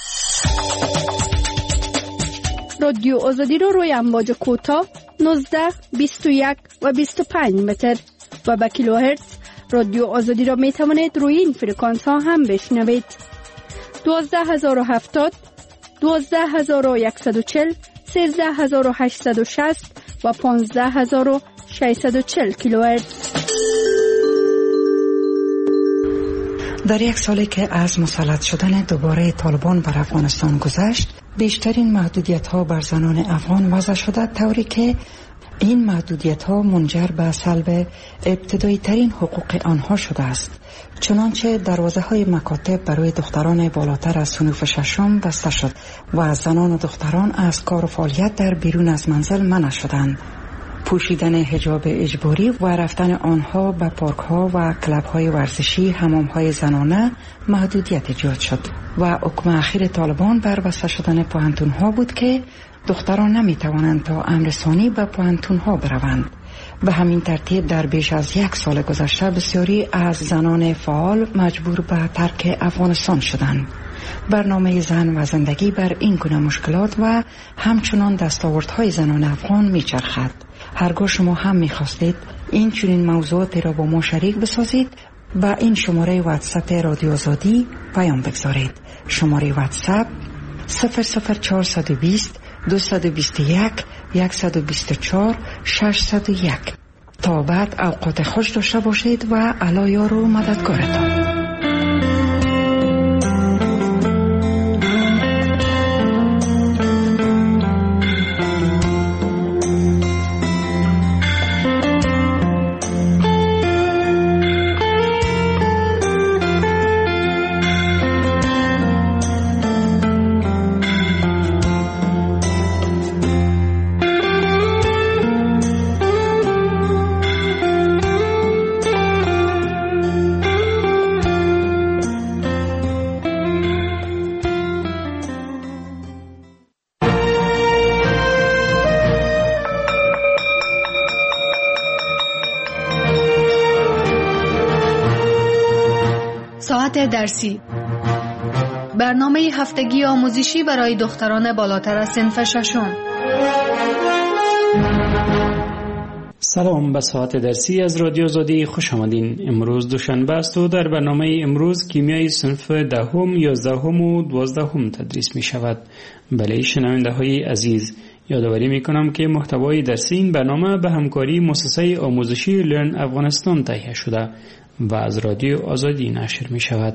S10: رادیو آزادی رو روی امواج کوتاه نوزده، بیست و یک و بیست و پنج متر و با کیلوهرتز رادیو آزادی را می توانید روی این فرکانس ها هم بشنوید. دوازده هزار و هفتاد، دوازده هزار و صد و چهل، سیزده هزار و هشتصد و شصت و پانزده هزار و ششصد و چهل کیلوهرتز.
S8: در یک سالی که از مسلط شدن دوباره طالبان بر افغانستان گذشت، بیشترین محدودیت ها بر زنان افغان وضع شده، طوری که این محدودیت ها منجر به سلب ابتدایی ترین حقوق آنها شده است. چنانچه دروازه های مکاتب برای دختران بالاتر از صنوف ششم بسته شد و زنان و دختران از کار و فعالیت در بیرون از منزل منع شدند. پوشیدن حجاب اجباری و رفتن آنها به پارک ها و کلب های ورزشی، حمام های زنانه محدودیت ایجاد شد و حکم اخیر طالبان بر بسته شدن پوهنتون ها بود که دختران نمی توانند تا امر ثانی به پوهنتون ها بروند. به همین ترتیب در بیش از یک سال گذشته بسیاری از زنان فعال مجبور به ترک افغانستان شدند. برنامه زن و زندگی بر این گونه مشکلات و همچنان دستاوردهای زنان افغان می چرخد. هرگاه شما هم می خواستید این چنین موضوعاتی را با ما شریک بسازید، با این شماره واتساپ رادیو آزادی پیام بگذارید. شماره واتساپ صفر صفر چهارصد و بیست دویست و بیست و یک صد و بیست و چهار ششصد و یک. تا بعد اوقات خوش داشته باشید و الله یار و مددگارتان.
S4: ساعت درسی، برنامه هفتگی آموزشی برای دختران بالاتر از صنف ششم.
S13: سلام، به ساعت درسی از رادیو آزادی خوش آمدین. امروز دوشنبه است و در برنامه امروز کیمیای صنف دهم، یازدهم و دوازدهم تدریس می شود. بله شنونده های عزیز، یادآوری می کنم که محتوای درسی این برنامه به همکاری مؤسسه آموزشی لرن افغانستان تهیه شده و از رادیو آزادی نشر می شود.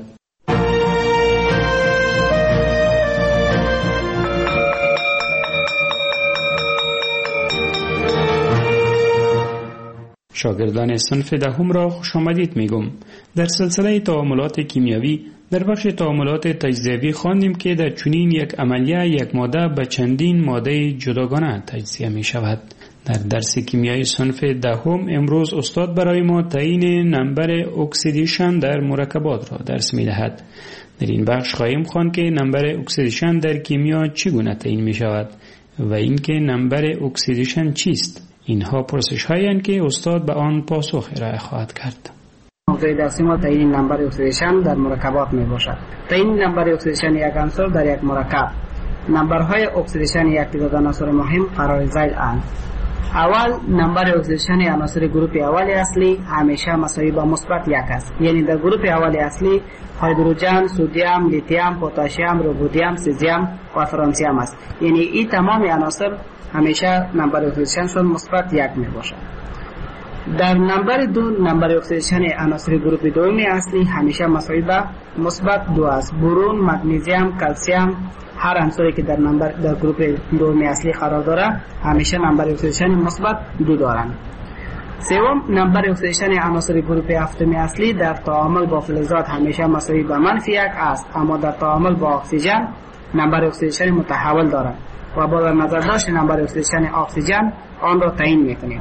S13: شاگردان صنف دهم را خوش آمدید میگم. در سلسله تعاملات کیمیایی در بخش تعاملات تجزیوی خواندیم که در چنین یک عملیه یک ماده به چندین ماده جداگانه تجزیه می شود. در درس کیمیای صنف دهم امروز استاد برای ما تعیین نمبر اکسیدیشن در مرکبات را درس می دهد. در این بخش خواهیم خواند که نمبر اکسیدیشن در کیمیا چگونه تعیین می شود و اینکه نمبر اکسیدیشن چیست. اینها پرسش هایی که استاد به آن پاسخ ارائه خواهد کرد.
S14: موضوع درسی ما تعیین نمبر اکسیدیشن در مرکبات می باشد. تعیین نمبر اکسیدیشن یک عنصر در یک مرکب. نمبرهای اکسیدیشن یک تعداد عناصر مهم قرار ذیل اند. اول نمبر اکسیدیشن عناصر گروپ اول اصلی همیشه مساوی با مثبت یک است. یعنی در گروپ اول اصلی هیدروژن، سدیم، لیتیم، پتاسیم، رودیم، سیزیم و فرانسیم است. یعنی این تمام عناصر همیشه نمبر اکسیدیشنشون مثبت یک می باشد. در نمبر دو نمبر اکسیدیشن عناصر گروپ دوم اصلی همیشه مساوی با مثبت دو است. برون، مگنیزیم، کلسیم، هر عنصری که در نمبر در گروپ دوم اصلی قرار داره همیشه نمبر اکسیدیشن مثبت دو دارند. سوم نمبر اکسیدیشن عناصر گروپ هفتم اصلی در تعامل با فلزات همیشه مساوی با منفی یک است، اما در تعامل با اکسیژن نمبر اکسیدیشن متحول دارد و با نظر داشت نمبر اکسیدیشن اکسیژن آن را تعیین میکنیم.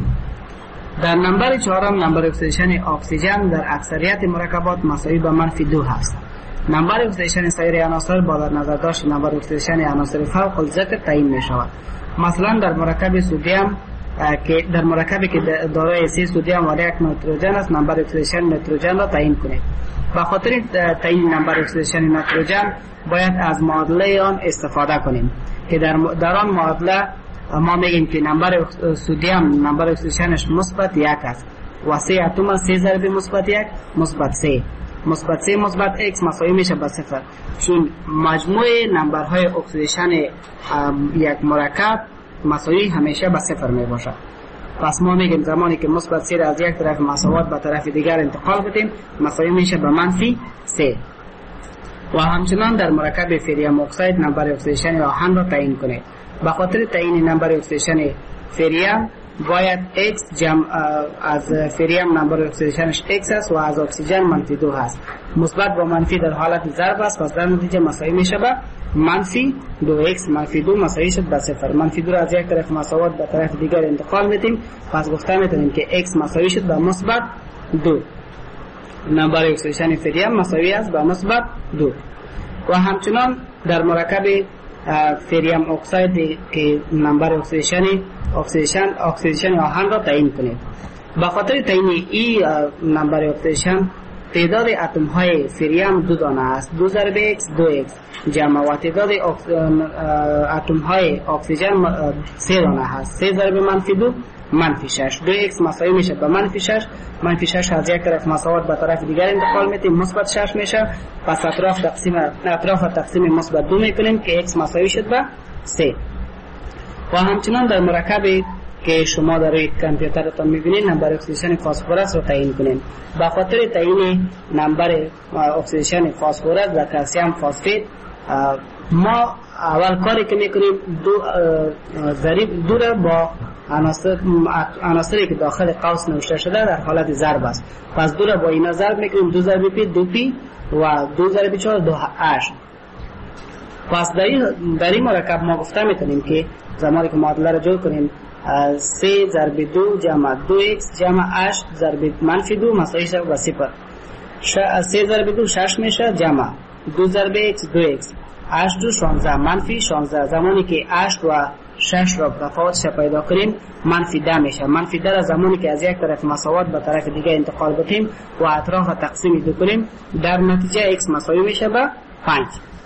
S14: در نمبر چهارم نمبر اکسیدیشن اکسیژن در اکثریت مرکبات مساوی با منفی دو هست. نمبر اکسیدیشن سایر عناصر با در نظر داشت نمبر اکسیدیشن عناصر فوق الذکر تعیین می شود. مثلا در مرکب سدیم که در مرکبی که دارای سه سدیم و یک نیتروژن است نمبر اکسیدیشن نیتروژن را تعیین کنید. به خاطر تعیین نمبر اکسیدیشن نیتروژن باید از معادله آن استفاده کنیم که در در آن معادله ما میگیم که نمبر سدیم نمبر اکسیدیشنش مثبت یک است و سه اتم سه ضرب مثبت یک مثبت سه مثبت سه مثبت x مساوی میشه با صفر، چون مجموع نمبرهای اکسیدیشن یک مرکب مساوی همیشه با صفر می باشد. پس ما میگیم زمانی که مثبت سه از یک طرف مساوات به طرف دیگر انتقال بدیم مساوی میشه به منفی سه. و همچنان در مرکب فریم اکساید نمبر اکسیدیشن آهن را تعیین کنید. به خاطر تعیین نمبر اکسیدیشن فریم باید x جمع از فریم نمبر اکسیدیشنش x است و از اکسیژن منفی دو هست. مثبت با منفی در حالت ضرب است، پس در نتیجه مساوی میشه به منفی دو x منفی دو مساوی شد به صفر. منفی دو را از یک طرف مساوات به طرف دیگر انتقال میدیم، پس گفته میتونیم که x مساوی شد به مثبت دو. نمبر اکسیدیشن فریم مساوی است به مثبت دو. و همچنان در مرکب فریم اکساید که نمبر اکسیدیشن اکسیدیشن اکسیدیشن آهن را تعیین کنید. به خاطر تعیین این نمبر اکسیدیشن تعداد اتم های فریم دو دانه است. دو ضرب x دو x جمع و تعداد اتم های اکسیژن سه دانه هست. سه ضرب منفی دو منفی شش. دو x مساوی میشه به منفی شش. منفی شش از یک طرف مساوات به طرف دیگر انتقال میدیم مثبت شش میشه. پس اطراف تقسیم اطراف تقسیم مثبت دو میکنیم که x مساوی شد به سه. و همچنان در مرکبی که شما در روی کامپیوترتان میبینید نمبر اکسیدیشن فسفرس رو تعیین کنید. به خاطر تعیین نمبر اکسیدیشن فسفرس در کلسیم فسفید ما اول کاری که میکنیم دو ضریب دو را با عناصر عناصری که داخل قوس نوشته شده در حالت ضرب است. پس دو را با اینا ضرب میکنیم، دو ضرب پی دو پی و دو ضرب چهار دو اش. پس در این در این مرکب ما گفته میتونیم که زمانی که معادله را جور کنیم سه ضرب دو جمع دو x جمع اش ضرب منفی دو مساوی شد با صفر. سه ضرب دو شش میشه جمع دو ضرب x دو x اش دو شانزده منفی شانزده. زمانی که اش و شش را تفاوتش پیدا کنیم منفی ده میشه. منفی ده را زمانی که از یک طرف مساوات به طرف دیگه انتقال بدیم و اطراف تقسیم دو کنیم در نتیجه x مساوی میشه به پنج.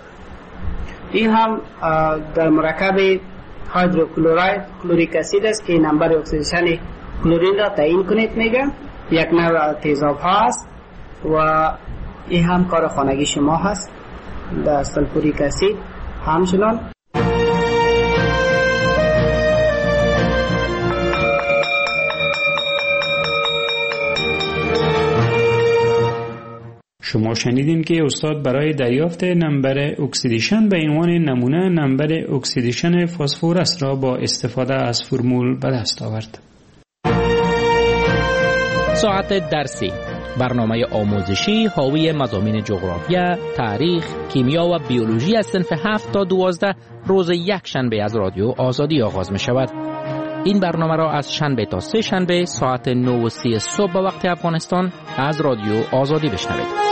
S14: این هم در مرکب هیدروکلوراید کلوریک اسید است که نمبر اکسیدیشن کلورین را تعیین کنید میگه. یک نوع تیزاب ها است و این هم کار خانگی شما هست. در سلفوریک اسید همچنان
S13: شما شنیدین که استاد برای دریافت نمبر اکسیدیشن به عنوان نمونه نمبر اکسیدیشن فسفرس را با استفاده از فرمول به دست آورد.
S15: ساعت درسی، برنامه آموزشی حاوی مضامین جغرافیا، تاریخ، کیمیا و بیولوژی از صنف هفت تا دوازده روز یک شنبه از رادیو آزادی آغاز می شود. این برنامه را از شنبه تا سه شنبه ساعت نه و سی صبح به وقت افغانستان از رادیو آزادی بشنوید.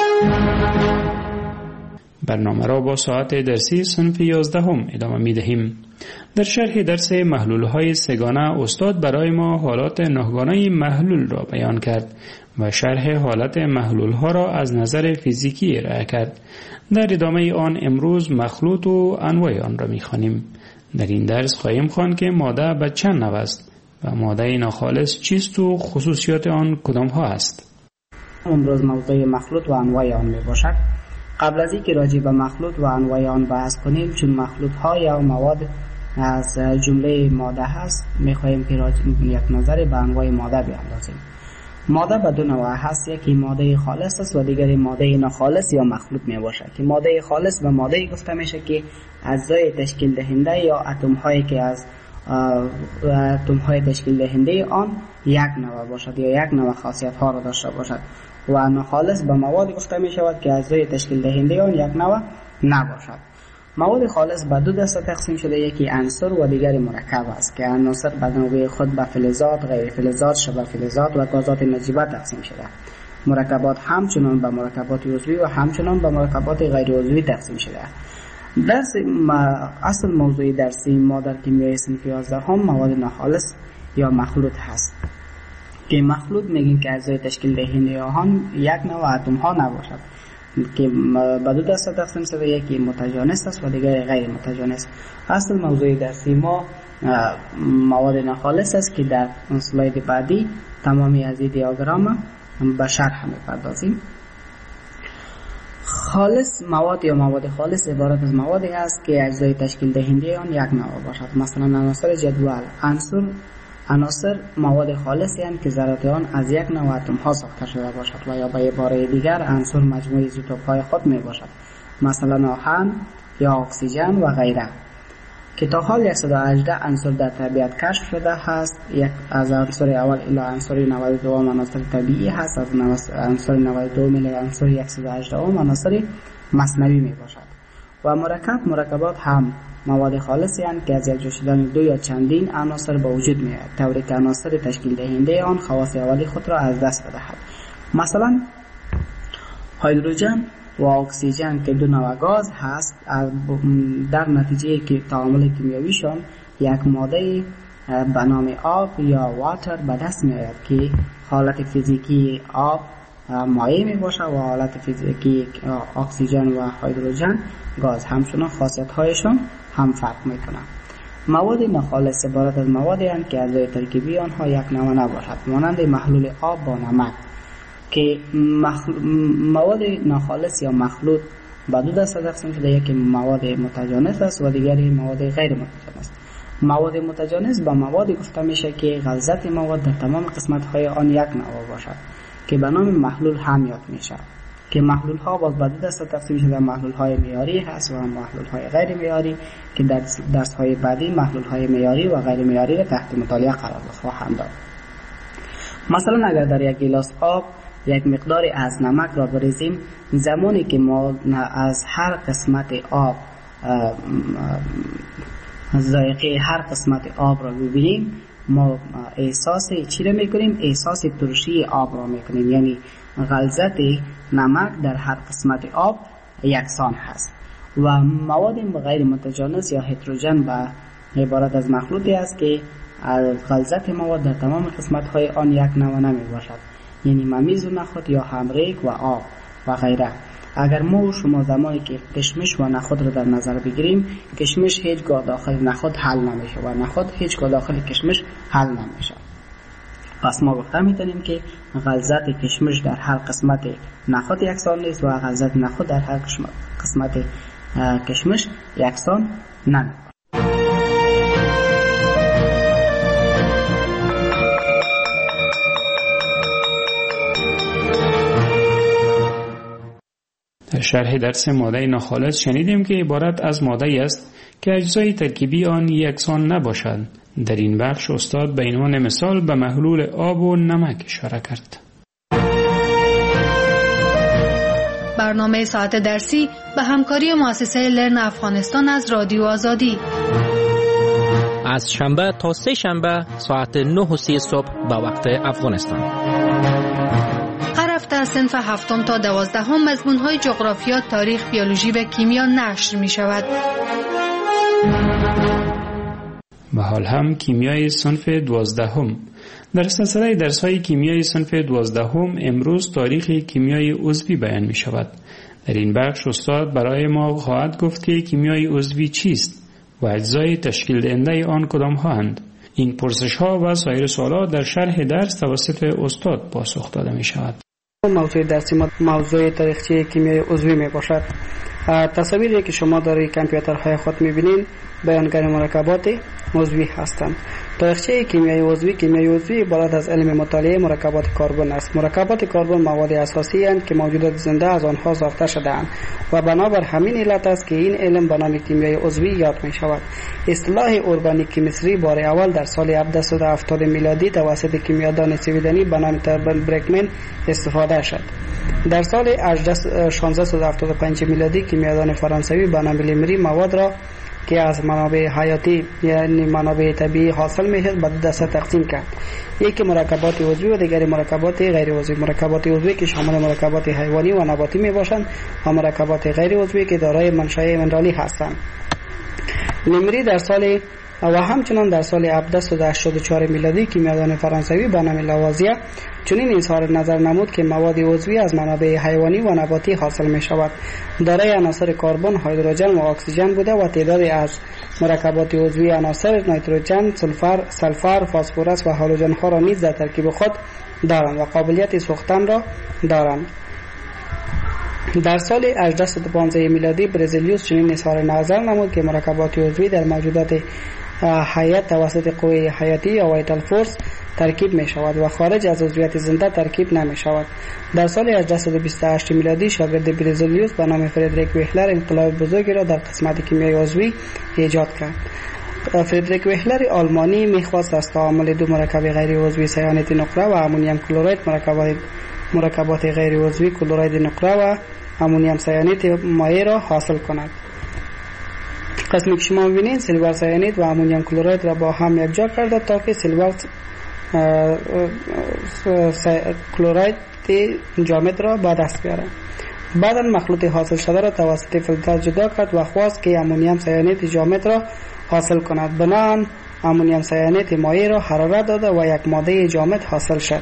S13: برنامه را با ساعت درسی صنف یازده هم ادامه می دهیم. در شرح درس محلول های سگانه استاد برای ما حالات نهگانه محلول را بیان کرد و شرح حالت محلول ها را از نظر فیزیکی ارائه کرد. در ادامه آن امروز مخلوط و انواع آن را می خوانیم. در این درس خواهیم خواند که ماده به چند نوع است و ماده ناخالص چیست و خصوصیات آن کدام ها است.
S14: امروز موضوع مخلوط و انواع آن می باشد. قبل از اینکه راجع به مخلوط و انواع آن بحث کنیم، چون مخلوط ها یا مواد از جمله ماده هست، می خواهیم که راجع یک نظر به انواع ماده بیاندازیم. ماده به دو نوع هست، یکی ماده خالص است و دیگری ماده ناخالص یا مخلوط می باشد. که ماده خالص به ماده گفته میشه که اجزای تشکیل دهنده یا اتم هایی که از اتم های تشکیل دهنده آن یک نوع باشد یا یک نوع خاصیت ها را داشته باشد. و ناخالص به مواد گفته می شود که اجزای تشکیل دهنده آن یک نوع نباشد. مواد خالص به دو دسته تقسیم شده، یکی عنصر و دیگری مرکب است که عناصر به نوبه خود به فلزات، غیر فلزات، شبه فلزات و گازات نجیبه تقسیم شده. مرکبات همچنان به مرکبات عضوی و همچنان به مرکبات غیر عضوی تقسیم شده. درس اصل موضوع درسی ما در کیمیای صنف یازده هم مواد ناخالص یا مخلوط هست که مخلوط میگیم که اجزای تشکیل دهنده آن یک نوع اتم ها نباشد که به دو دسته تقسیم شده، یکی متجانس است و دیگری غیر متجانس. اصل موضوع درسی ما مواد ناخالص است که در اسلاید بعدی تمامی از این دیاگرام به شرح می‌پردازیم. خالص مواد یا مواد خالص عبارت از موادی است که اجزای تشکیل دهنده آن یک نوع باشد. مثلا عناصر جدول عنصر عناصر مواد خالصی هستند که ذرات آن از یک نوع اتم ها ساخته شده باشد و یا به عباره دیگر عنصر مجموعه ایزوتوپ های خود می باشد، مثلا آهن یا اکسیژن و غیره، که تا حال صد و هجده عنصر در طبیعت کشف شده است. یک از عنصر اول الی عنصر نود و دو عناصر طبیعی هست، از عنصر نود و دو الی عنصر صد و هجده عناصر مصنوعی می باشد. و مرکب مرکبات هم مواد خالصی هستند که از یک جوشیدن دو یا چندین عناصر به وجود می آید، طوری که عناصر تشکیل دهنده آن خواص اولی خود را از دست بدهد. مثلا هیدروژن و اکسیژن که دو نوع گاز هست، در نتیجه که تعامل کیمیاییشان یک ماده به نام آب یا واتر به دست می آید که حالت فیزیکی آب مایع می باشد و حالت فیزیکی اکسیژن و هیدروژن گاز. همچنان خاصیت هایشان هم فرق می کنند. مواد ناخالص عبارت از موادی هستند که اجزای ترکیبی آنها یک نوع نباشد، مانند محلول آب با نمک. که مخل... مواد ناخالص یا مخلوط به دو دسته تقسیم شده، یکی مواد متجانس است و دیگری مواد غیر متجانس. مواد متجانس با موادی گفته میشه که غلظت مواد در تمام قسمت های آن یک نوع باشد که به نام محلول هم یاد میشه. که محلول ها باز به دو دسته تقسیم شده، محلول های معیاری هست و محلول های غیر معیاری که در درس های بعدی محلول های معیاری و غیر معیاری را تحت مطالعه قرار خواهم داد. مثلا اگر در یک گیلاس آب یک مقداری از نمک را بریزیم، زمانی که ما از هر قسمت آب ذائقه هر قسمت آب را ببینیم، ما احساس چی را میکنیم؟ احساس ترشی آب را میکنیم، یعنی غلظت نمک در هر قسمت آب یکسان هست. و مواد غیر متجانس یا هتروژن به عبارت از مخلوطی است که غلظت مواد در تمام قسمت های آن یک نوع نمی باشد، یعنی ممیز و نخود یا همریک و آب و غیره. اگر ما و شما زمانی که کشمش و نخود را در نظر بگیریم، کشمش هیچگاه داخل نخود حل نمیشه و نخود هیچگاه داخل کشمش حل نمیشه. پس ما گفته میتونیم که غلظت کشمش در هر قسمت نخود یکسان نیست و غلظت نخود در هر قسمت کشمش یکسان نمی.
S13: در شرح درس ماده ناخالص شنیدیم که عبارت از ماده است که اجزای ترکیبی آن یکسان نباشد. در این بخش استاد به عنوان مثال به محلول آب و نمک اشاره کرد.
S16: برنامه ساعت درسی به همکاری مؤسسه لرن افغانستان از رادیو آزادی.
S15: از شنبه تا سه شنبه ساعت نه و سی صبح به وقت افغانستان.
S16: هر هفته از صنف هفتم تا دوازدهم مضمون‌های جغرافیا، تاریخ، بیولوژی و کیمیا نشر می شود.
S13: و حال هم کیمیای صنف دوازدهم. در سلسله درس‌های کیمیای صنف دوازدهم امروز تاریخ کیمیای عضوی بیان می شود. در این بخش استاد برای ما خواهد گفت که کیمیای عضوی چیست و اجزای تشکیل دهنده آن کدام هستند. این پرسش ها و سایر سوالات در شرح درس توسط استاد پاسخ داده می شود.
S14: موضوع درسی ما موضوع تاریخچه کیمیای عضوی می باشد. تصاویری که شما در کامپیوترهای خود می بینید بیانگر مرکبات عضوی هستند. تاریخچه کیمیای عضوی کیمیای عضوی عبارت از علم مطالعه مرکبات کربن است. مرکبات کربن مواد اساسی اند که موجودات زنده از آنها ساخته شده‌اند و بنابر همین علت است که این علم به نام کیمیای عضوی یاد می شود. اصطلاح ارگانیک کیمستری بار اول در سال هفتصد و هفتاد میلادی توسط کیمیادان سویدنی به نام تربن برکمن استفاده شد. در سال شانزده و هفتاد و پنج میلادی کیمیادان فرانسوی به نام لیمری مواد را که از منابع حیاتی یعنی منابع طبیعی حاصل می‌شد به دو دسته تقسیم کرد. یکی مرکبات عضوی و دیگری مرکبات غیر عضوی. مرکبات عضوی که شامل مرکبات حیوانی و نباتی میباشند و مرکبات غیر عضوی که دارای منشأ منرالی هستند. لیمری در سال و همچنان در سال هفتصد و هشتاد و چهار میلادی کیمیادان فرانسوی به نام لاوازیه چنین اظهار نظر نمود که مواد عضوی از منابع حیوانی و نباتی حاصل می شود. دارای عناصر کربن، هیدروژن و اکسیژن بوده و تعدادی از مرکبات عضوی عناصر نیتروژن، سولفر، سلفر، فسفرس و هالوژن ها را نیز در ترکیب خود دارند و قابلیت سوختن را دارند. در سال هجده و پانزده میلادی برزیلیوس چنین اظهار نظر نمود که مرکبات عضوی در موجودات حیات توسط قوه حیاتی یا وایتال فورس ترکیب می شود و خارج از عضویت زنده ترکیب نمی شود. در سال هجده و بیست و هشت میلادی شاگرد برزیلیوس به نام فردریک ویهلر انقلاب بزرگی را در قسمت کیمیای عضوی ایجاد کرد. فردریک ویهلر آلمانی می‌خواست از تعامل دو مرکب غیر عضوی سیانت نقره و امونیم کلراید مرکبات مرکبات غیر عضوی کلراید نقره و امونیم سیانت مایع را حاصل کند. قسمی که شما می‌بینید سیلور سیانید و امونیم کلراید را با هم یکجا کرده تا که سیلور کلراید جامد را به دست بیارد. بعدا مخلوط حاصل شده را توسط فیلتر جدا کرد و خواست که امونیم سیانید جامد را حاصل کند. بنابراین امونیم سیانید مایع را حرارت داده و یک ماده جامد حاصل شد.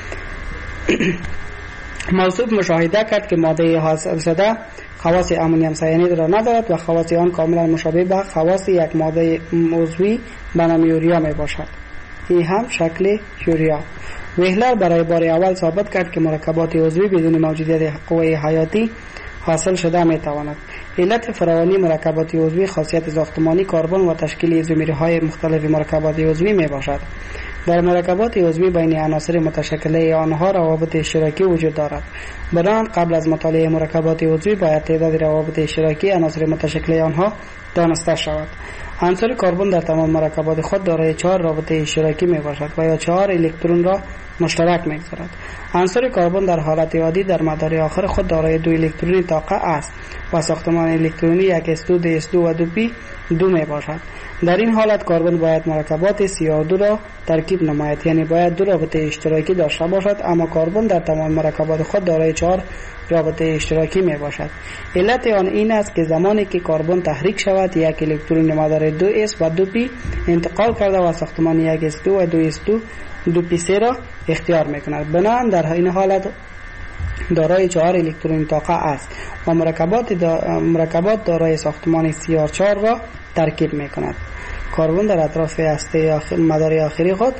S14: موصوف مشاهده کرد که ماده حاصل شده خواص امونیم سیانید را ندارد و خواص آن کاملا مشابه به خواص یک ماده عضوی به نام یوریا می باشد. این هم شکل یوریا. ویهلر برای بار اول ثابت کرد که مرکبات عضوی بدون موجودیت قوه حیاتی حاصل شده می تواند. علت فراوانی مرکبات عضوی خاصیت ساختمانی کربن و تشکیل ایزومرهای مختلف مرکبات عضوی می باشد. در مرکبات عضوی بین عناصر متشکله آنها روابط اشتراکی وجود دارد. بنابراین قبل از مطالعه مرکبات عضوی باید تعداد روابط اشتراکی عناصر متشکله آنها دانسته شود. عنصر کربن در تمام مرکبات خود دارای چهار رابطه اشتراکی می باشد و یا چهار الکترون را مشترک می گذارد. عنصر کربن در حالت عادی در مدار آخر خود دارای دو الکترون طاقه است و ساختمان الکترونی یک اس دو، دی اس دو و دو پی دو می باشد. در این حالت کربن باید مرکبات سی او دو را ترکیب نماید، یعنی باید دو رابطه اشتراکی داشته باشد، اما کربن در تمام مرکبات خود دارای چهار رابطه اشتراکی می باشد. علت آن این است که زمانی که کربن تحریک شود یک الکترون مدار دو اس و دو پی انتقال کرده و ساختمان یک اس دو و دو اس دو دو پی سه را اختیار می کند. بنابراین در این حالت دارای چهار الکترون طاقه است و مرکبات دا مرکبات دارای ساختمان سی آر چهار را ترکیب می کند. کربن در اطراف هسته آخر مدار آخری خود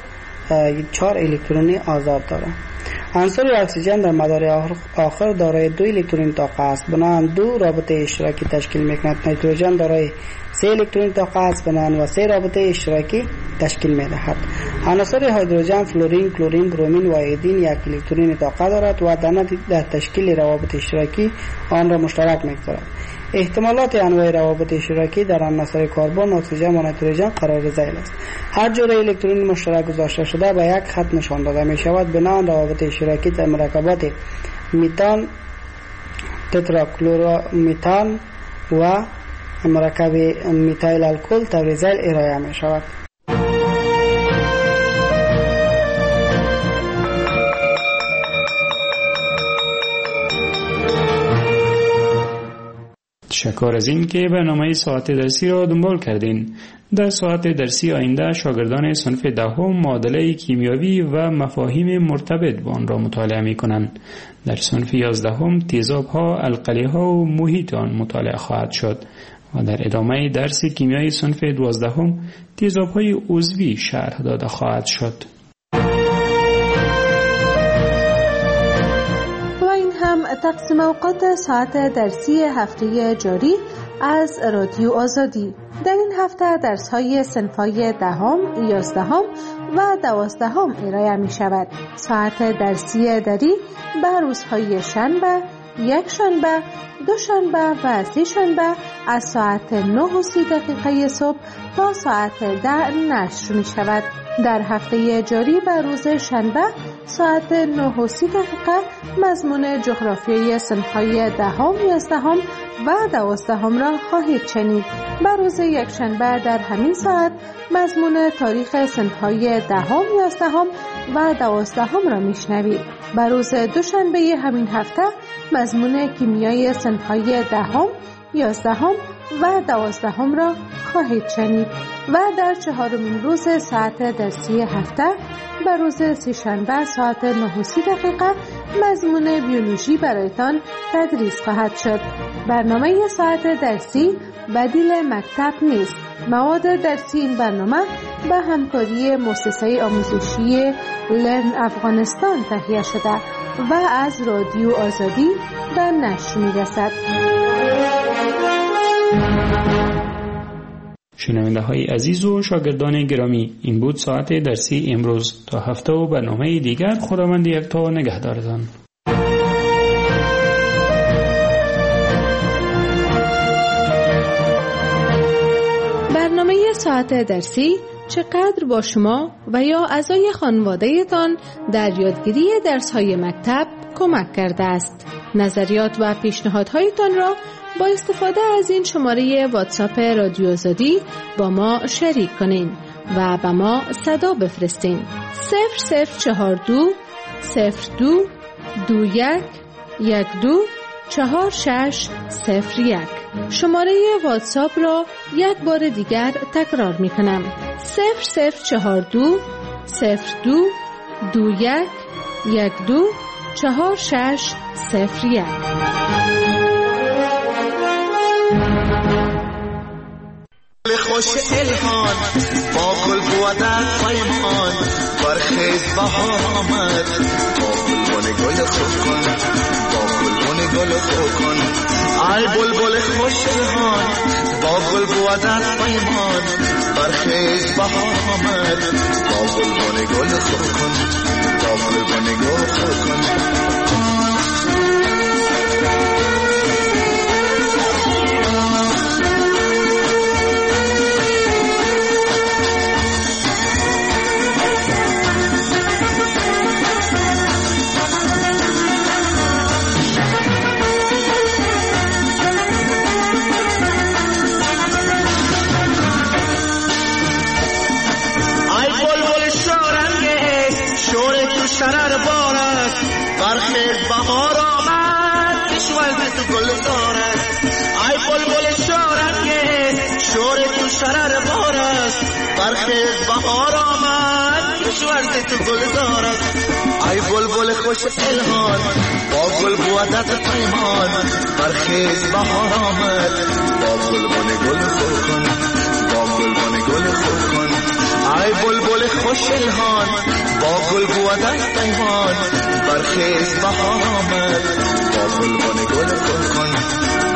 S14: چهار الکترونی آزاد دارند. عنصر اکسیژن در مدار آخر دارای دو الکترون طاقه است، بنابراین دو رابطه اشتراکی تشکیل میکند. نیتروژن دارای سه الکترون طاقه است، بنابراین و سه رابطه اشتراکی تشکیل میدهد. عناصر هیدروژن فلورین، کلورین، برومین و ایودین یک الکترون طاقه دارد و در تشکیل روابط اشتراکی آن را مشترک میگذارد. احتمالات انواع روابط اشتراکی در عناصر کربن، اکسیژن و نیتروژن قرار ذیل است. هر جور الکترون مشترک گذاشته شده به یک خط نشان داده می شود. بنابراین روابط اشتراکی در مرکبات میتان، تتراکلورومیتان و مرکب میتایل الکل طور ذیل ارائه می شود.
S13: تشکر از این که برنامه ساعت درسی را دنبال کردین. در ساعت درسی آینده شاگردان صنف دهم معادله کیمیاوی و مفاهیم مرتبط با آن را مطالعه می کنند. در صنف یازدهم تیزاب ها، القلی ها و محیط آن مطالعه خواهد شد و در ادامه درس کیمیای صنف دوازدهم تیزاب های عضوی شرح داده خواهد شد.
S4: تقسیم اوقات ساعت درسی هفته جاری از رادیو آزادی. در این هفته درس های صنف‌های دهم، یازدهم و دوازدهم ارائه می شود. ساعت درسی دری به روزهای شنبه، یک شنبه، دو شنبه و سه شنبه از ساعت نه و سی دقیقه صبح تا ساعت ده نشر می شود. در هفته جاری به روز شنبه ساعت نه و سی دقیقه مضمون جغرافیای صنف‌های دهم، یازدهم و دوازدهم را خواهید شنید. به روز یک شنبه در همین ساعت مضمون تاریخ صنف‌های دهم، یازدهم و دوازدهم را میشنوید. به روز دوشنبه همین هفته مضمون کیمیای صنف‌های دهم، یازدهم و دوازدهم را خواهید شنید و در چهارمین روز ساعت درسی هفته به روز سه‌شنبه ساعت نه و سی دقیقه مضمون بیولوژی برایتان تدریس خواهد شد. برنامه ساعت درسی بدیل مکتب نیست. مواد درسی این برنامه به همکاری مؤسسه آموزشی لرن افغانستان تهیه شده و از رادیو آزادی به نشر می‌رسد.
S13: شنونده های عزیز و شاگردان گرامی، این بود ساعت درسی امروز. تا هفته و برنامه دیگر خداوند یکتا نگهدارتان.
S4: برنامه ساعت درسی چقدر با شما و یا اعضای خانواده تان در یادگیری درس‌های مکتب کمک کرده است. نظریات و پیشنهادهایتان را با استفاده از این شماره واتساپ رادیو آزادی با ما شریک کنین و با ما صدا بفرستین. صفر صفر چهار دو صفر دو دو یک یک دو چهار شش صفر یک. شماره واتساپ را یک بار دیگر تکرار می کنم. صفر صفر چهار دو صفر دو دو یک یک دو چهار شش صفر یک.
S17: خوش الهان با گل بودن پیمان برخیز بهار آمد با گلبن گل خوب کن با گلبن گل خوب کن ای بلبل خوش الهان با گل بودن پیمان برخیز بهار آمد با گلبن گل خوب کن با گلبن گل خوب کن. شرر بارست برخیز بهار آمد کشور تو گل دارد ای بلبل شارنگه شور تو شرر بارست برخیز بهار آمد کشور تو گل دارد ای بلبل خوش الهان با گل بودت پیمان برخیز بهار آمد با گلبن گل خوب کن با گلبن گل خود کن. ای بلبل خوش الهان با گل بود از پیمان، برخیز بهار آمد با گلبن گل خود کن.